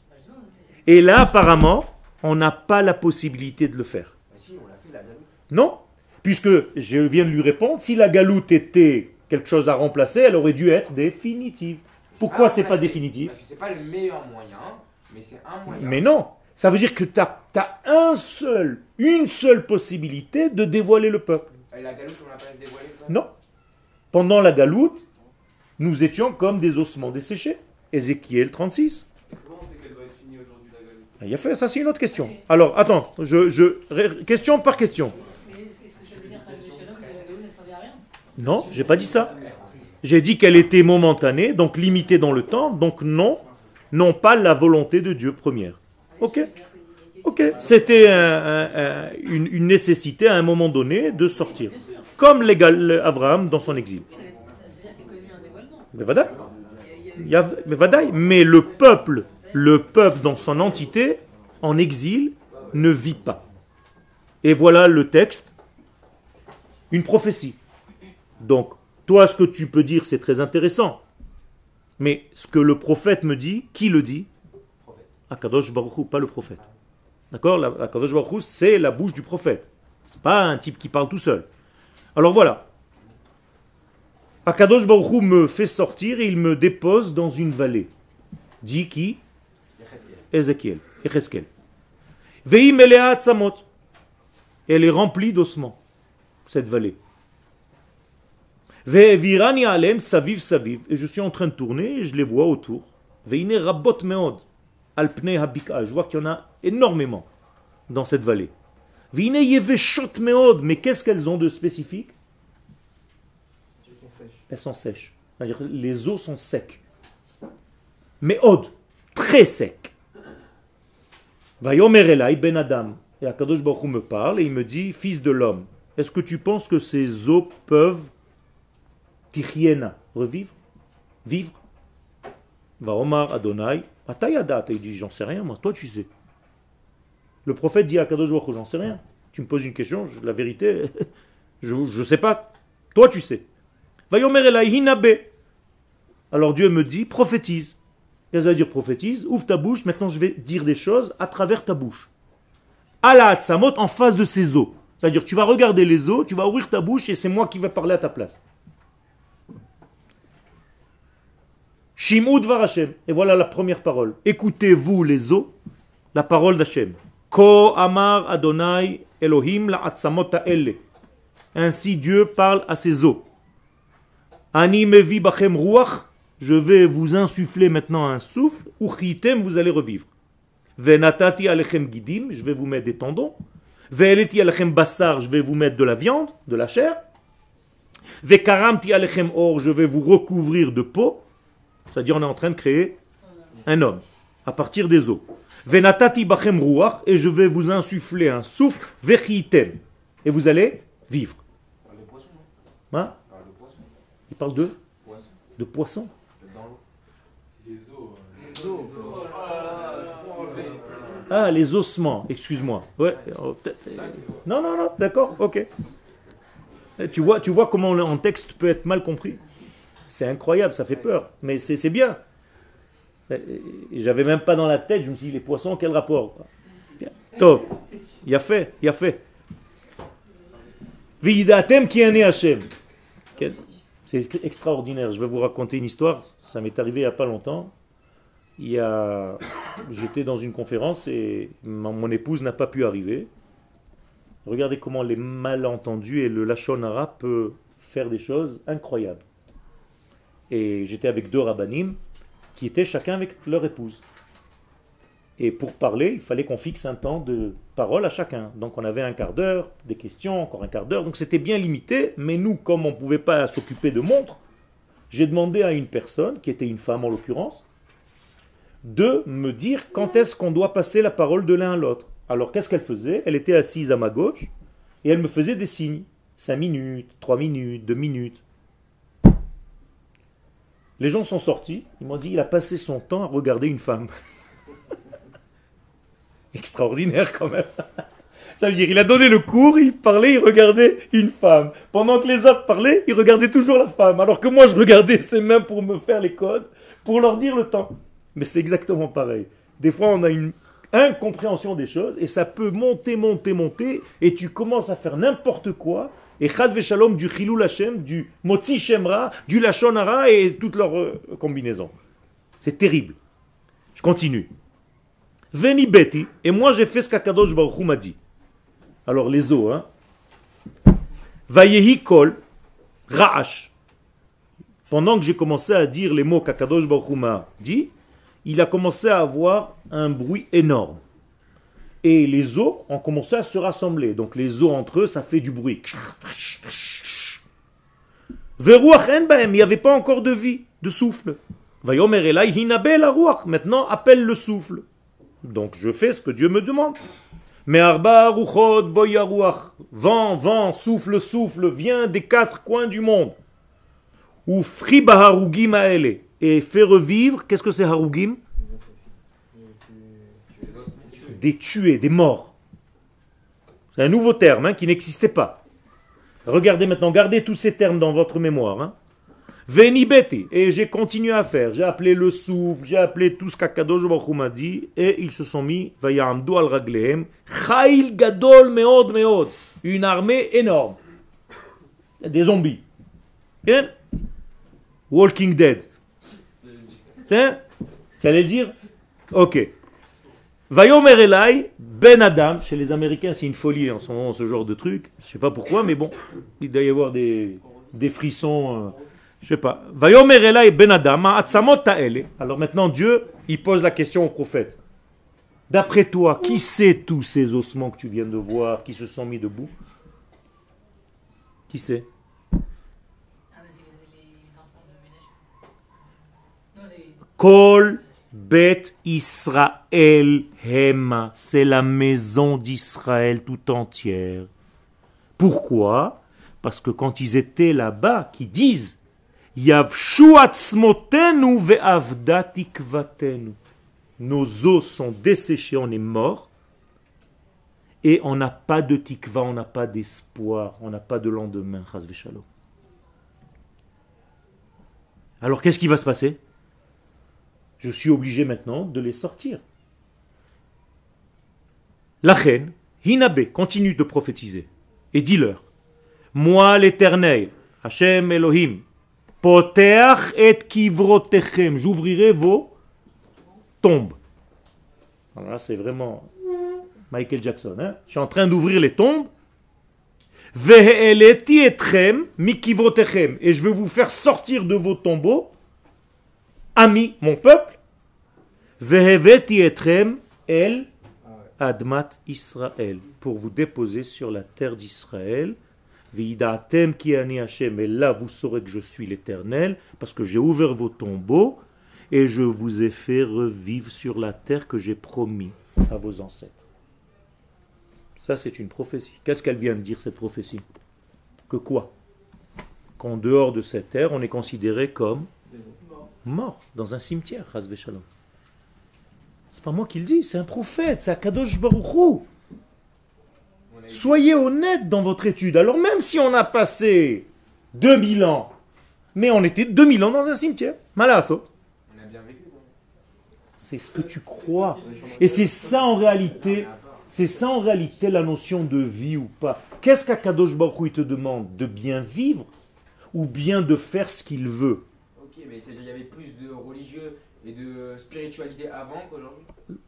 [SPEAKER 1] Et là apparemment, on n'a pas la possibilité de le faire.
[SPEAKER 2] Bah si, on l'a fait la galoute.
[SPEAKER 1] Non, puisque je viens de lui répondre, si la galoute était quelque chose à remplacer, elle aurait dû être définitive. Pourquoi
[SPEAKER 2] Ah,
[SPEAKER 1] c'est
[SPEAKER 2] parce
[SPEAKER 1] pas
[SPEAKER 2] que-
[SPEAKER 1] définitif?
[SPEAKER 2] Parce que c'est pas le meilleur moyen, mais c'est un moyen.
[SPEAKER 1] Mais non, ça veut dire que tu as une seule possibilité de dévoiler le peuple.
[SPEAKER 2] Et la galoute, on l'a pas dévoilée quoi.
[SPEAKER 1] Non. Pendant la galoute, nous étions comme des ossements desséchés. Ézéchiel 36.
[SPEAKER 4] Comment c'est qu'elle doit être finie aujourd'hui la galoute?
[SPEAKER 1] Il y a fait, ça c'est une autre question. Alors, attends, question par question.
[SPEAKER 5] Mais est-ce que ça veut dire que la Gaoule ne servait à rien?
[SPEAKER 1] Non, j'ai pas dit ça. J'ai dit qu'elle était momentanée, donc limitée dans le temps, donc non pas la volonté de Dieu première. Ok. Ok, c'était une nécessité à un moment donné de sortir. Comme Abraham dans son exil.
[SPEAKER 5] Ça veut dire qu'il y a eu un dévoilement.
[SPEAKER 1] Mais vadaï. Mais vadaï. Mais le peuple dans son entité, en exil, ne vit pas. Et voilà le texte, une prophétie. Donc, toi, ce que tu peux dire, c'est très intéressant. Mais ce que le prophète me dit, qui le dit? Akadosh Baruch Hu, pas le prophète. D'accord? Akadosh Baruch Hu, c'est la bouche du prophète. C'est pas un type qui parle tout seul. Alors voilà. Akadosh Baruch Hu me fait sortir et il me dépose dans une vallée. Dit qui? Ézéchiel. Vehi melea atzamot. Elle est remplie d'ossements, cette vallée. Ve'virani alem saviv saviv. Et je suis en train de tourner et je les vois autour. Ve'ine rabot meod. Alpnei habika. Je vois qu'il y en a énormément dans cette vallée. Ve'ine yeveshot meod. Mais qu'est-ce qu'elles ont de spécifique? Elles sont sèches. C'est-à-dire les os sont secs. Meod. Très secs. Vayomer elai ben adam. Et Akadosh Baruch Hu me parle et il me dit, fils de l'homme, est-ce que tu penses que ces os peuvent tichiena, revivre, vivre? Va Omar Adonai, Atayadat. Il dit, j'en sais rien, moi, toi tu sais. Le prophète dit à Akadosh Baruch Hu, j'en sais rien. Tu me poses une question, la vérité, je sais pas. Toi tu sais. Vayomer elai hinabe. Alors Dieu me dit, prophétise. Qu'est-ce que ça veut dire prophétise? Ouvre ta bouche, maintenant je vais dire des choses à travers ta bouche. Ala Atzamot, en face de ses os. C'est-à-dire tu vas regarder les os, tu vas ouvrir ta bouche et c'est moi qui vais parler à ta place. Shim'u dvar Hashem. Et voilà la première parole. Écoutez-vous les os, la parole d'Hashem. Ko amar Adonai Elohim la Atzamot ha'ele. Ainsi Dieu parle à ses os. Ani mevi bachem ruach. Je vais vous insuffler maintenant un souffle, ou chitem, vous allez revivre. Venatati alechem gidim, je vais vous mettre des tendons. Ve'eleti alechem bassar, je vais vous mettre de la viande, de la chair. Ve'karamti alechem or, je vais vous recouvrir de peau. C'est-à-dire on est en train de créer un homme, à partir des os. Venatati bachem ruach, et je vais vous insuffler un souffle, vechitem, et vous allez vivre.
[SPEAKER 2] Le poisson,
[SPEAKER 1] Hein?
[SPEAKER 2] le poisson.
[SPEAKER 1] Il parle de
[SPEAKER 2] Poisson.
[SPEAKER 1] poisson.
[SPEAKER 2] Dans l'eau.
[SPEAKER 4] Les os.
[SPEAKER 1] Ah, les ossements, excuse-moi. Ouais, non, d'accord, ok. Tu vois comment un texte peut être mal compris. C'est incroyable, ça fait peur, mais c'est bien. J'avais même pas dans la tête, je me suis dit, les poissons, quel rapport? Bien. Tov, il a fait. Vidatem ki ane Hashem. C'est extraordinaire. Je vais vous raconter une histoire. Ça m'est arrivé il n'y a pas longtemps. J'étais dans une conférence et mon épouse n'a pas pu arriver. Regardez comment les malentendus et le lachon hara peut faire des choses incroyables. Et j'étais avec deux rabbanim qui étaient chacun avec leur épouse. Et pour parler, il fallait qu'on fixe un temps de parole à chacun. Donc on avait un quart d'heure, des questions, encore un quart d'heure. Donc c'était bien limité, mais nous, comme on ne pouvait pas s'occuper de montres, j'ai demandé à une personne, qui était une femme en l'occurrence, de me dire quand est-ce qu'on doit passer la parole de l'un à l'autre. Alors qu'est-ce qu'elle faisait? Elle était assise à ma gauche et elle me faisait des signes. 5 minutes, 3 minutes, 2 minutes. Les gens sont sortis, ils m'ont dit il a passé son temps à regarder une femme. Extraordinaire quand même. Ça veut dire il a donné le cours, il parlait, il regardait une femme. Pendant que les autres parlaient, il regardait toujours la femme. Alors que moi je regardais ses mains pour me faire les codes, pour leur dire le temps. Mais c'est exactement pareil. Des fois on a une incompréhension des choses et ça peut monter et tu commences à faire n'importe quoi. Et chas v'shalom du chilul Hashem, du motzi shemra, du lachon hara et toutes leurs combinaisons. C'est terrible. Je continue. Veni beti, et moi j'ai fait ce qu'Akadosh Baruch Hu m'a dit. Alors les os, hein. Vayehi kol, ra'ash. Pendant que j'ai commencé à dire les mots qu'Akadosh Baruch Hu m'a dit, il a commencé à avoir un bruit énorme. Et les os ont commencé à se rassembler. Donc les os entre eux, ça fait du bruit. Veruach en bahem, il n'y avait pas encore de vie, de souffle. Vayomer elai hinabe la ruach. Maintenant, appelle le souffle. Donc je fais ce que Dieu me demande. Mais arba ruchot boya ruach. Vent, souffle, vient des 4 coins du monde. Ou friba harugim aele. Et fait revivre, qu'est-ce que c'est harugim? Des tués, des morts. C'est un nouveau terme hein, qui n'existait pas. Regardez maintenant, gardez tous ces termes dans votre mémoire. Hein. Veni beti, et j'ai continué à faire. J'ai appelé le souffle, j'ai appelé tout ce qu'Akadosh Baruch Hu m'a dit, et ils se sont mis, vayamdu al raglehem, chayil gadol meod meod, une armée énorme. Des zombies. Bien? Walking Dead. C'est? Tu allais le dire? Ok. Vayomer elai ben Adam, chez les Américains c'est une folie en ce moment ce genre de truc, je sais pas pourquoi mais bon, il doit y avoir des frissons, je sais pas. Vayomer elai ben Adam, atzamot ta'ele. Alors maintenant Dieu, il pose la question au prophète. D'après toi, qui c'est tous ces ossements que tu viens de voir, qui se sont mis debout? Qui c'est?
[SPEAKER 5] Ah, mais c'est les enfants de Ménèche. Non, les...
[SPEAKER 1] Kol Bet Israël Hema, c'est la maison d'Israël tout entière. Pourquoi? Parce que quand ils étaient là-bas, qu'ils disent Yavshu atzmotenu ve'avda tikvatenu. Nos os sont desséchés, on est morts, et on n'a pas de tikva, on n'a pas d'espoir, on n'a pas de lendemain. Chas v'shalom. Alors qu'est-ce qui va se passer? Je suis obligé maintenant de les sortir. La reine, Hinabe, continue de prophétiser. Et dis-leur, moi l'Éternel, Hashem Elohim, Poteach et kivrotechem, j'ouvrirai vos tombes. Alors là, c'est vraiment Michael Jackson. Hein? Je suis en train d'ouvrir les tombes. Ve'eleti etchem mikivrotechem, et je vais vous faire sortir de vos tombeaux. Ami, mon peuple, Veheveti etrem el admat Israël, pour vous déposer sur la terre d'Israël. Veidatem ki ani Hashem, et là vous saurez que je suis l'Éternel, parce que j'ai ouvert vos tombeaux et je vous ai fait revivre sur la terre que j'ai promis à vos ancêtres. Ça c'est une prophétie. Qu'est-ce qu'elle vient de dire cette prophétie? Que quoi? Qu'en dehors de cette terre, on est considéré comme mort dans un cimetière, chas v'shalom. C'est pas moi qui le dis, c'est un prophète, c'est Akadosh Baruch Hu. Soyez honnête dans votre étude. Alors même si on a passé 2000 ans, mais on était 2000 ans dans un cimetière, malasso.
[SPEAKER 2] On a bien vécu.
[SPEAKER 1] C'est ce que tu crois. Et c'est ça en réalité la notion de vie ou pas. Qu'est-ce qu'Akadosh Baruch Hu te demande? De bien vivre ou bien de faire ce qu'il veut.
[SPEAKER 2] Ok, mais c'est-à-dire qu'il y avait plus de religieux et de spiritualité avant qu'aujourd'hui.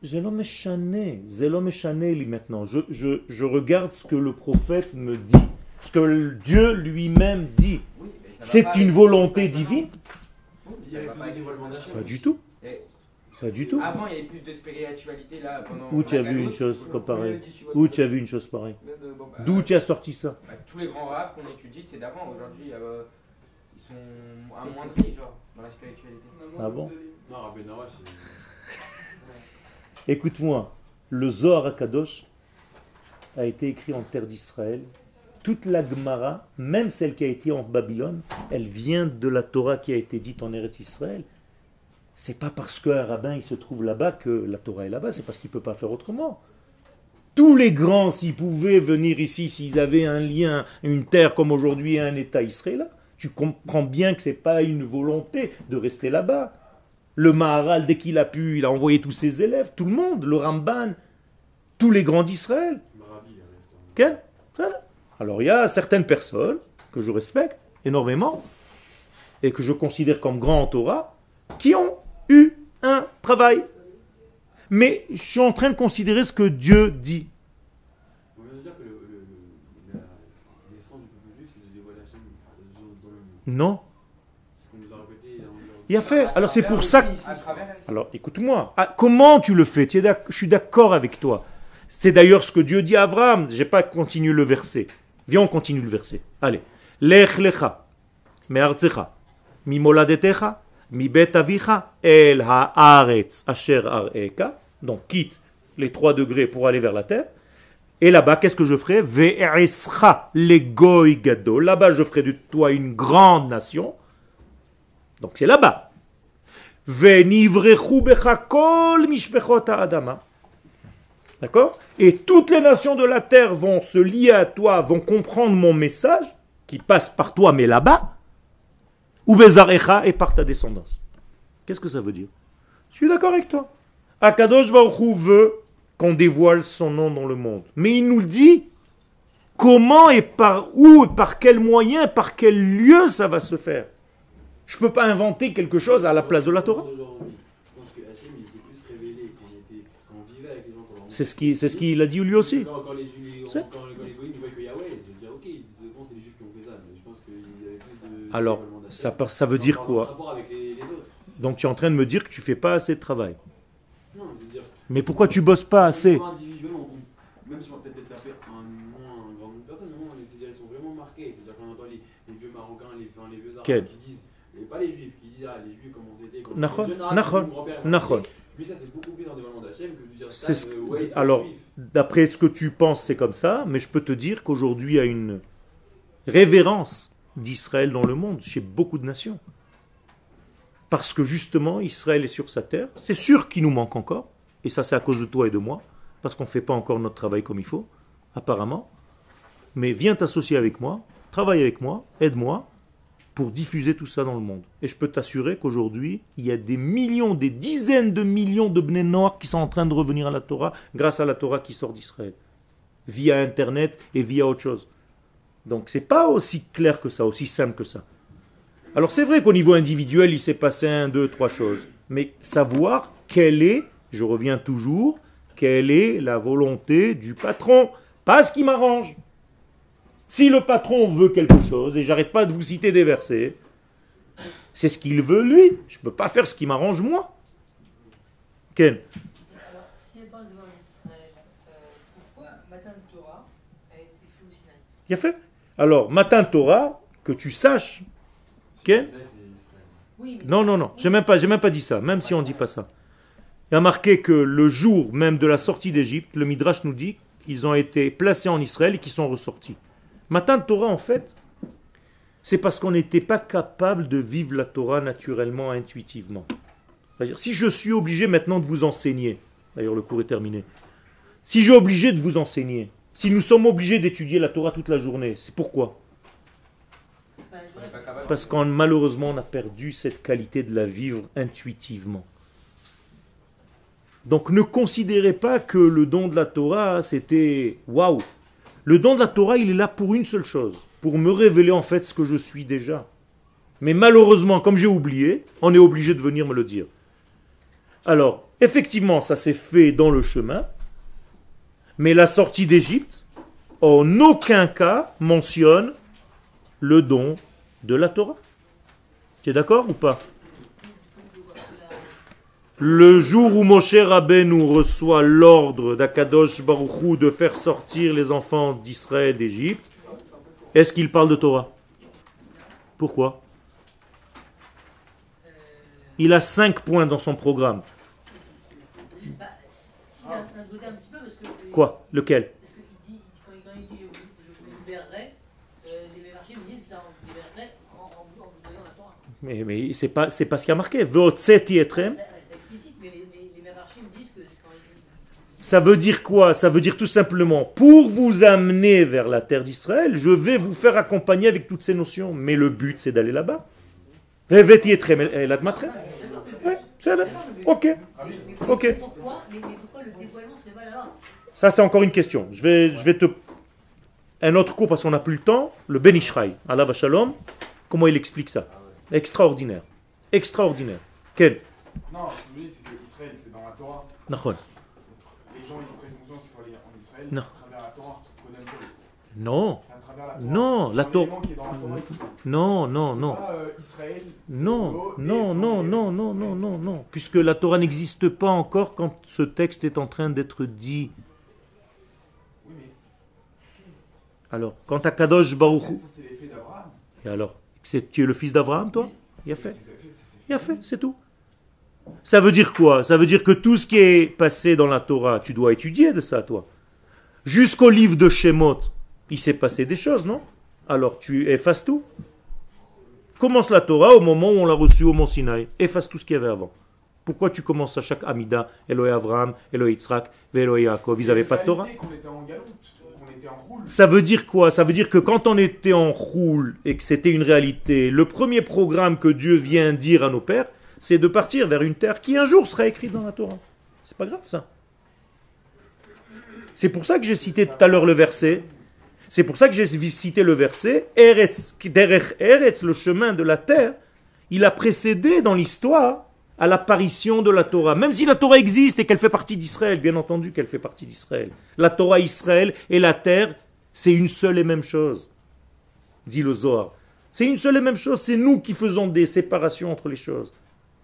[SPEAKER 1] Zelo Meshane, lui maintenant. Je regarde ce que le prophète me dit, ce que Dieu lui-même dit.
[SPEAKER 2] Oui, mais ça va
[SPEAKER 1] C'est
[SPEAKER 2] pas
[SPEAKER 1] une
[SPEAKER 2] avec
[SPEAKER 1] volonté
[SPEAKER 2] ce qui se passe
[SPEAKER 1] divine?
[SPEAKER 2] maintenant. Oui,
[SPEAKER 4] Il y
[SPEAKER 2] mais
[SPEAKER 4] avait
[SPEAKER 2] ça va
[SPEAKER 4] plus
[SPEAKER 2] pas
[SPEAKER 4] de
[SPEAKER 2] avec ce qui se
[SPEAKER 4] dévoilement
[SPEAKER 2] passe
[SPEAKER 4] d'Hachem.
[SPEAKER 1] Pas du tout.
[SPEAKER 2] Et
[SPEAKER 1] Pas du tout.
[SPEAKER 2] avant, il y avait plus de spiritualité là pendant.
[SPEAKER 1] Où tu as
[SPEAKER 2] la
[SPEAKER 1] vu une
[SPEAKER 2] Galoute.
[SPEAKER 1] chose comme pareille?
[SPEAKER 6] Bah,
[SPEAKER 1] Où tu as vu une chose pareille?
[SPEAKER 2] Bah,
[SPEAKER 1] D'où tu as sorti ça?
[SPEAKER 2] bah, tous les grands raves qu'on étudie, c'est d'avant. Aujourd'hui, ils sont amoindris, genre, dans la spiritualité.
[SPEAKER 1] Ah bon?
[SPEAKER 4] Non, Rabbi Nara, c'est.
[SPEAKER 1] Écoute-moi, le Zohar HaKadosh a été écrit en terre d'Israël. Toute la Gemara, même celle qui a été en Babylone, elle vient de la Torah qui a été dite en Eretz Israël. C'est pas parce qu'un rabbin il se trouve là-bas que la Torah est là-bas, c'est parce qu'il ne peut pas faire autrement. Tous les grands, s'ils pouvaient venir ici, s'ils avaient un lien, une terre comme aujourd'hui, un État israélien, tu comprends bien que ce n'est pas une volonté de rester là-bas. Le Maharal, dès qu'il a pu, il a envoyé tous ses élèves, tout le monde, le Ramban, tous les grands d'Israël.
[SPEAKER 4] Rabbi, il reste.
[SPEAKER 1] Quel? Voilà. Alors il y a certaines personnes que je respecte énormément et que je considère comme grands en Torah qui ont eu un travail. Mais je suis en train de considérer ce que Dieu dit.
[SPEAKER 4] On vient de dire que la naissance du peuple juif, c'est de dévoiler Hachem dans le monde.
[SPEAKER 1] Non.
[SPEAKER 4] C'est ce qu'on nous a répété.
[SPEAKER 1] Il a fait. Alors c'est pour ça.
[SPEAKER 2] À travers elle.
[SPEAKER 1] Alors écoute-moi. Ah, comment tu le fais? Je suis d'accord avec toi. C'est d'ailleurs ce que Dieu dit à Abraham. Je n'ai pas continué le verset. Viens, on continue le verset. Allez. Lech lecha, me'artzecha, mi moladetecha, mi bet avicha, el haaretz asher ar'eka. Donc quitte les 3 degrés pour aller vers la terre. Et là-bas, qu'est-ce que je ferai? Ve'escha le goy gadol. Là-bas, je ferai de toi une grande nation. Donc c'est là-bas. Ve'nivrechu becha kol mishpechot ha'adama. D'accord? Et toutes les nations de la terre vont se lier à toi, vont comprendre mon message, qui passe par toi, mais là-bas, ou bezarecha et par ta descendance. Qu'est-ce que ça veut dire? Je suis d'accord avec toi. Akadosh Baruch Hu veut qu'on dévoile son nom dans le monde. Mais il nous dit comment et par où, et par quel moyen, par quel lieu ça va se faire. Je ne peux pas inventer quelque chose à la place de la Torah.
[SPEAKER 4] Aujourd'hui, je pense que Hachem il était plus révélé quand on vivait avec les gens.
[SPEAKER 1] C'est ce qu'il a dit lui aussi.
[SPEAKER 4] Quand les
[SPEAKER 1] C'est-
[SPEAKER 4] goïms voient que Yahweh, c'est dire ok, ils disent bon, c'est les juifs qui ont fait ça. Mais je pense qu'il y avait plus de.
[SPEAKER 1] Alors,
[SPEAKER 4] dévoilement d'Hachem.
[SPEAKER 1] ça veut dire
[SPEAKER 4] Dans
[SPEAKER 1] quoi?
[SPEAKER 4] rapport avec les autres.
[SPEAKER 1] Donc tu es en train de me dire que tu fais pas assez de travail.
[SPEAKER 4] Non, je veux dire.
[SPEAKER 1] Mais pourquoi tu bosses pas assez?
[SPEAKER 4] Individuellement, même si on va peut-être taper un grand nombre de personnes, c'est-à-dire ils sont vraiment marqués. C'est-à-dire qu'on entend les vieux Marocains, les vieux Arabes
[SPEAKER 1] Quel?
[SPEAKER 4] qui disent, et pas les Juifs, qui disent les Juifs comment c'était, quand
[SPEAKER 1] Nachon,
[SPEAKER 4] les jeunes Arabes,
[SPEAKER 1] Nachon,
[SPEAKER 4] mon grand-père,
[SPEAKER 1] Nachon.
[SPEAKER 4] lui ça c'est beaucoup plus un dévoilement d'Hachem que de dire
[SPEAKER 1] C'est
[SPEAKER 4] ça,
[SPEAKER 1] ce-
[SPEAKER 4] ouais, c'est
[SPEAKER 1] alors,
[SPEAKER 4] juif.
[SPEAKER 1] d'après ce que tu penses, c'est comme ça, mais je peux te dire qu'aujourd'hui, il y a une révérence d'Israël dans le monde, chez beaucoup de nations. Parce que justement, Israël est sur sa terre. C'est sûr qu'il nous manque encore, et ça c'est à cause de toi et de moi, parce qu'on ne fait pas encore notre travail comme il faut, apparemment. Mais viens t'associer avec moi, travaille avec moi, aide-moi, pour diffuser tout ça dans le monde. Et je peux t'assurer qu'aujourd'hui, il y a des millions, des dizaines de millions de Bnei Noach qui sont en train de revenir à la Torah, grâce à la Torah qui sort d'Israël, via Internet et via autre chose. Donc c'est pas aussi clair que ça, aussi simple que ça. Alors c'est vrai qu'au niveau individuel, il s'est passé 1, 2, 3 choses. Mais savoir quelle est, je reviens toujours, quelle est la volonté du patron, pas ce qui m'arrange. Si le patron veut quelque chose, et j'arrête pas de vous citer des versets, c'est ce qu'il veut lui. Je ne peux pas faire ce qui m'arrange moi. Ken?
[SPEAKER 5] Alors, si elle parle devant Israël, pourquoi Matan Torah a été fait au Sinaï?
[SPEAKER 1] Il a fait. Alors, matin Torah, que tu saches. Ken?
[SPEAKER 5] Oui, mais
[SPEAKER 1] Non, j'ai même pas dit ça, même si on ne dit pas ça. Il y a marqué que le jour même de la sortie d'Égypte, le Midrash nous dit qu'ils ont été placés en Israël et qu'ils sont ressortis. Matin de Torah, en fait, c'est parce qu'on n'était pas capable de vivre la Torah naturellement, intuitivement. C'est-à-dire, si je suis obligé maintenant de vous enseigner, d'ailleurs le cours est terminé, si j'ai obligé de vous enseigner, si nous sommes obligés d'étudier la Torah toute la journée, c'est pourquoi?
[SPEAKER 5] c'est pas
[SPEAKER 2] On n'est pas capable.
[SPEAKER 1] Parce qu'on malheureusement on a perdu cette qualité de la vivre intuitivement. Donc ne considérez pas que le don de la Torah c'était waouh. Le don de la Torah, il est là pour une seule chose, pour me révéler en fait ce que je suis déjà. Mais malheureusement, comme j'ai oublié, on est obligé de venir me le dire. Alors, effectivement, ça s'est fait dans le chemin, mais la sortie d'Égypte, en aucun cas, mentionne le don de la Torah. Tu es d'accord ou pas? Le jour où Moshe Rabbeinu reçoit l'ordre d'Akadosh Baruch Hu de faire sortir les enfants d'Israël d'Égypte, est-ce qu'il parle de Torah? Pourquoi? Il a 5 points dans son programme.
[SPEAKER 5] Bah, s'il a introduit un petit peu, parce que.
[SPEAKER 1] Quoi? Lequel?
[SPEAKER 5] Parce qu'il dit, quand il dit je vous libérerai, les Mémarchés me disent ça, on vous libérerait en vous donnant la Torah.
[SPEAKER 1] Mais c'est pas ce qui a marqué. Ve'otseti etrem.
[SPEAKER 5] C'est explicite, mais les Mémarchés me disent que quand il dit.
[SPEAKER 1] Ça veut dire quoi? Ça veut dire tout simplement, pour vous amener vers la terre d'Israël, je vais vous faire accompagner avec toutes ces notions. Mais le but, c'est d'aller là-bas. Ve'veti etrem el admatrem. Ouais, c'est là. Ok. Ok.
[SPEAKER 5] Pourquoi le dévoilement se fait pas là-bas?
[SPEAKER 1] Ça, c'est encore une question. Je vais te... Un autre cours, parce qu'on n'a plus le temps. Le Ben Ishraï, Allah va shalom. Comment il explique ça? Extraordinaire. Extraordinaire. Quel?
[SPEAKER 4] Non, ce que je veux dire, c'est que Israël, c'est dans la Torah.
[SPEAKER 1] Nahon.
[SPEAKER 4] Les gens, ils prennent conscience qu'il faut aller en Israël
[SPEAKER 1] Non.
[SPEAKER 4] à travers la Torah.
[SPEAKER 1] Non.
[SPEAKER 4] C'est à travers la Torah.
[SPEAKER 1] Non,
[SPEAKER 4] C'est
[SPEAKER 1] la
[SPEAKER 4] un
[SPEAKER 1] Torah.
[SPEAKER 4] élément qui est dans la Torah ici.
[SPEAKER 1] Non, non,
[SPEAKER 4] C'est
[SPEAKER 1] non.
[SPEAKER 4] pas, Israël, c'est
[SPEAKER 1] Non,
[SPEAKER 4] l'eau et
[SPEAKER 1] non,
[SPEAKER 4] dans
[SPEAKER 1] non,
[SPEAKER 4] les-
[SPEAKER 1] non, non, non, non, non. Puisque la Torah n'existe pas encore quand ce texte est en train d'être dit.
[SPEAKER 4] Oui, mais
[SPEAKER 1] Alors, quand Akadosh Baruch Hu...
[SPEAKER 4] ça, c'est l'effet d'Abraham.
[SPEAKER 1] Et alors, tu es le fils d'Abraham, toi? Il a fait.
[SPEAKER 4] C'est
[SPEAKER 1] Il a fait, c'est tout. Ça veut dire quoi? Ça veut dire que tout ce qui est passé dans la Torah, tu dois étudier de ça, toi. Jusqu'au livre de Shemot, il s'est passé des choses, non? Alors tu effaces tout. Commence la Torah au moment où on l'a reçue au Mont Sinaï. Efface tout ce qu'il y avait avant. Pourquoi tu commences à chaque Amida, Eloé Avraham, Eloé Yitzhak, Eloé Yaakov? Ils n'avaient pas de Torah.
[SPEAKER 4] Qu'on était en galoute, qu'on était en roule.
[SPEAKER 1] Ça veut dire quoi? Ça veut dire que quand on était en roule et que c'était une réalité, le premier programme que Dieu vient dire à nos pères, c'est de partir vers une terre qui un jour sera écrite dans la Torah. C'est pas grave ça. C'est pour ça que j'ai cité tout à l'heure le verset. C'est pour ça que j'ai cité le verset Eretz, derech Eretz, le chemin de la terre. Il a précédé dans l'histoire à l'apparition de la Torah. Même si la Torah existe et qu'elle fait partie d'Israël, bien entendu qu'elle fait partie d'Israël. La Torah, Israël et la terre, c'est une seule et même chose, dit le Zohar. C'est une seule et même chose, c'est nous qui faisons des séparations entre les choses.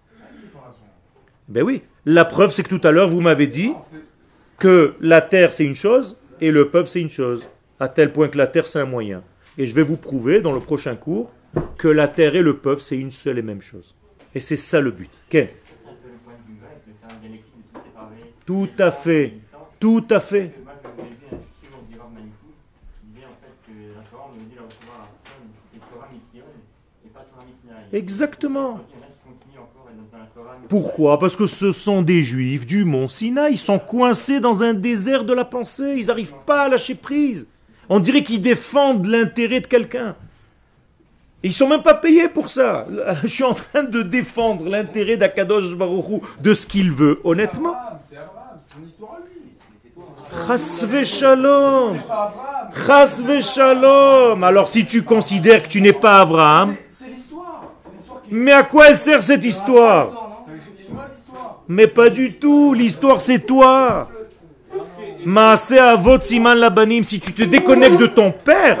[SPEAKER 1] Ben oui, la preuve c'est que tout à l'heure vous m'avez dit que la terre c'est une chose et le peuple c'est une chose, à tel point que la terre c'est un moyen. Et je vais vous prouver dans le prochain cours que la terre et le peuple c'est une seule et même chose. Et c'est ça le but. Quel?
[SPEAKER 7] C'est un peu le point de vue grec, de faire une dialectique de tout séparer.
[SPEAKER 1] Tout à fait, tout à fait.
[SPEAKER 7] Moi, j'avais vu un film du Rav Manikou qui disait en fait que la Torah, on aurait dû la recevoir à Sion, c'était Torah Mission et pas Torah Missinaï.
[SPEAKER 1] Exactement.
[SPEAKER 7] Il y en a qui continuent encore dans la Torah.
[SPEAKER 1] Pourquoi? Parce que ce sont des juifs du mont Sinaï. Ils sont coincés dans un désert de la pensée. Ils n'arrivent pas à lâcher prise. On dirait qu'ils défendent l'intérêt de quelqu'un. Et ils sont même pas payés pour ça. Je suis en train de défendre l'intérêt d'Akadosh Baruch Hu, de ce qu'il veut, honnêtement.
[SPEAKER 4] C'est Abraham, c'est son histoire à lui.
[SPEAKER 1] Chas v'shalom.
[SPEAKER 4] C'est pas Abraham.
[SPEAKER 1] Chas v'shalom. Alors si tu considères que tu n'es pas Abraham,
[SPEAKER 4] C'est l'histoire. C'est l'histoire qui
[SPEAKER 1] mais à quoi elle sert cette histoire?
[SPEAKER 4] Ça écrit moi l'histoire.
[SPEAKER 1] Mais pas du tout. L'histoire c'est toi. Maase avot siman labanim. Si tu te déconnectes de ton père,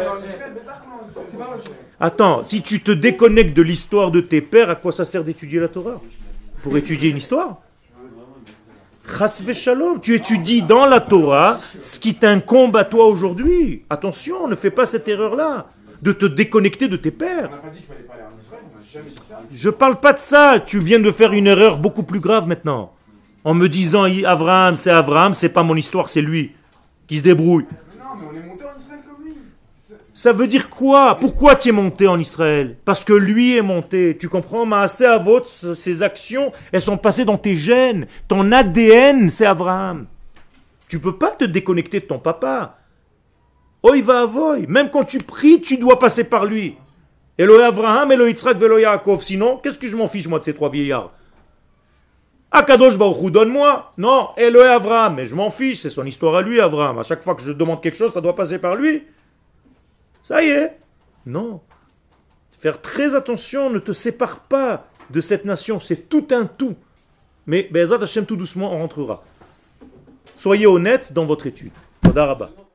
[SPEAKER 1] attends, si tu te déconnectes de l'histoire de tes pères, à quoi ça sert d'étudier la Torah? Pour étudier une histoire? Chas v'shalom, tu étudies dans la Torah ce qui t'incombe à toi aujourd'hui. Attention, ne fais pas cette erreur-là, de te déconnecter de tes pères.
[SPEAKER 4] On n'a pas dit qu'il fallait pas aller en Israël, on n'a jamais dit ça.
[SPEAKER 1] Je parle pas de ça, tu viens de faire une erreur beaucoup plus grave maintenant. En me disant, Abraham, c'est pas mon histoire, c'est lui qui se débrouille.
[SPEAKER 4] Mais non, mais on est monté en Israël comme lui.
[SPEAKER 1] Ça veut dire quoi? Pourquoi tu es monté en Israël? Parce que lui est monté. Tu comprends? Maaseh Avot, ses actions, elles sont passées dans tes gènes. Ton ADN, c'est Abraham. Tu peux pas te déconnecter de ton papa. Oy va avoy. Même quand tu pries, tu dois passer par lui. Eloé Abraham, Eloé Yitzhak, Eloé Yaakov. Sinon, qu'est-ce que je m'en fiche, moi, de ces trois vieillards? Akadosh Baruch Hu, donne-moi. Non, Eloé Avraham, mais je m'en fiche, c'est son histoire à lui, Avraham. À chaque fois que je demande quelque chose, ça doit passer par lui. Ça y est. Non. Faire très attention, ne te sépare pas de cette nation, c'est tout un tout. Mais Be'ezrat Hashem, tout doucement, on rentrera. Soyez honnête dans votre étude. Toda Rabba.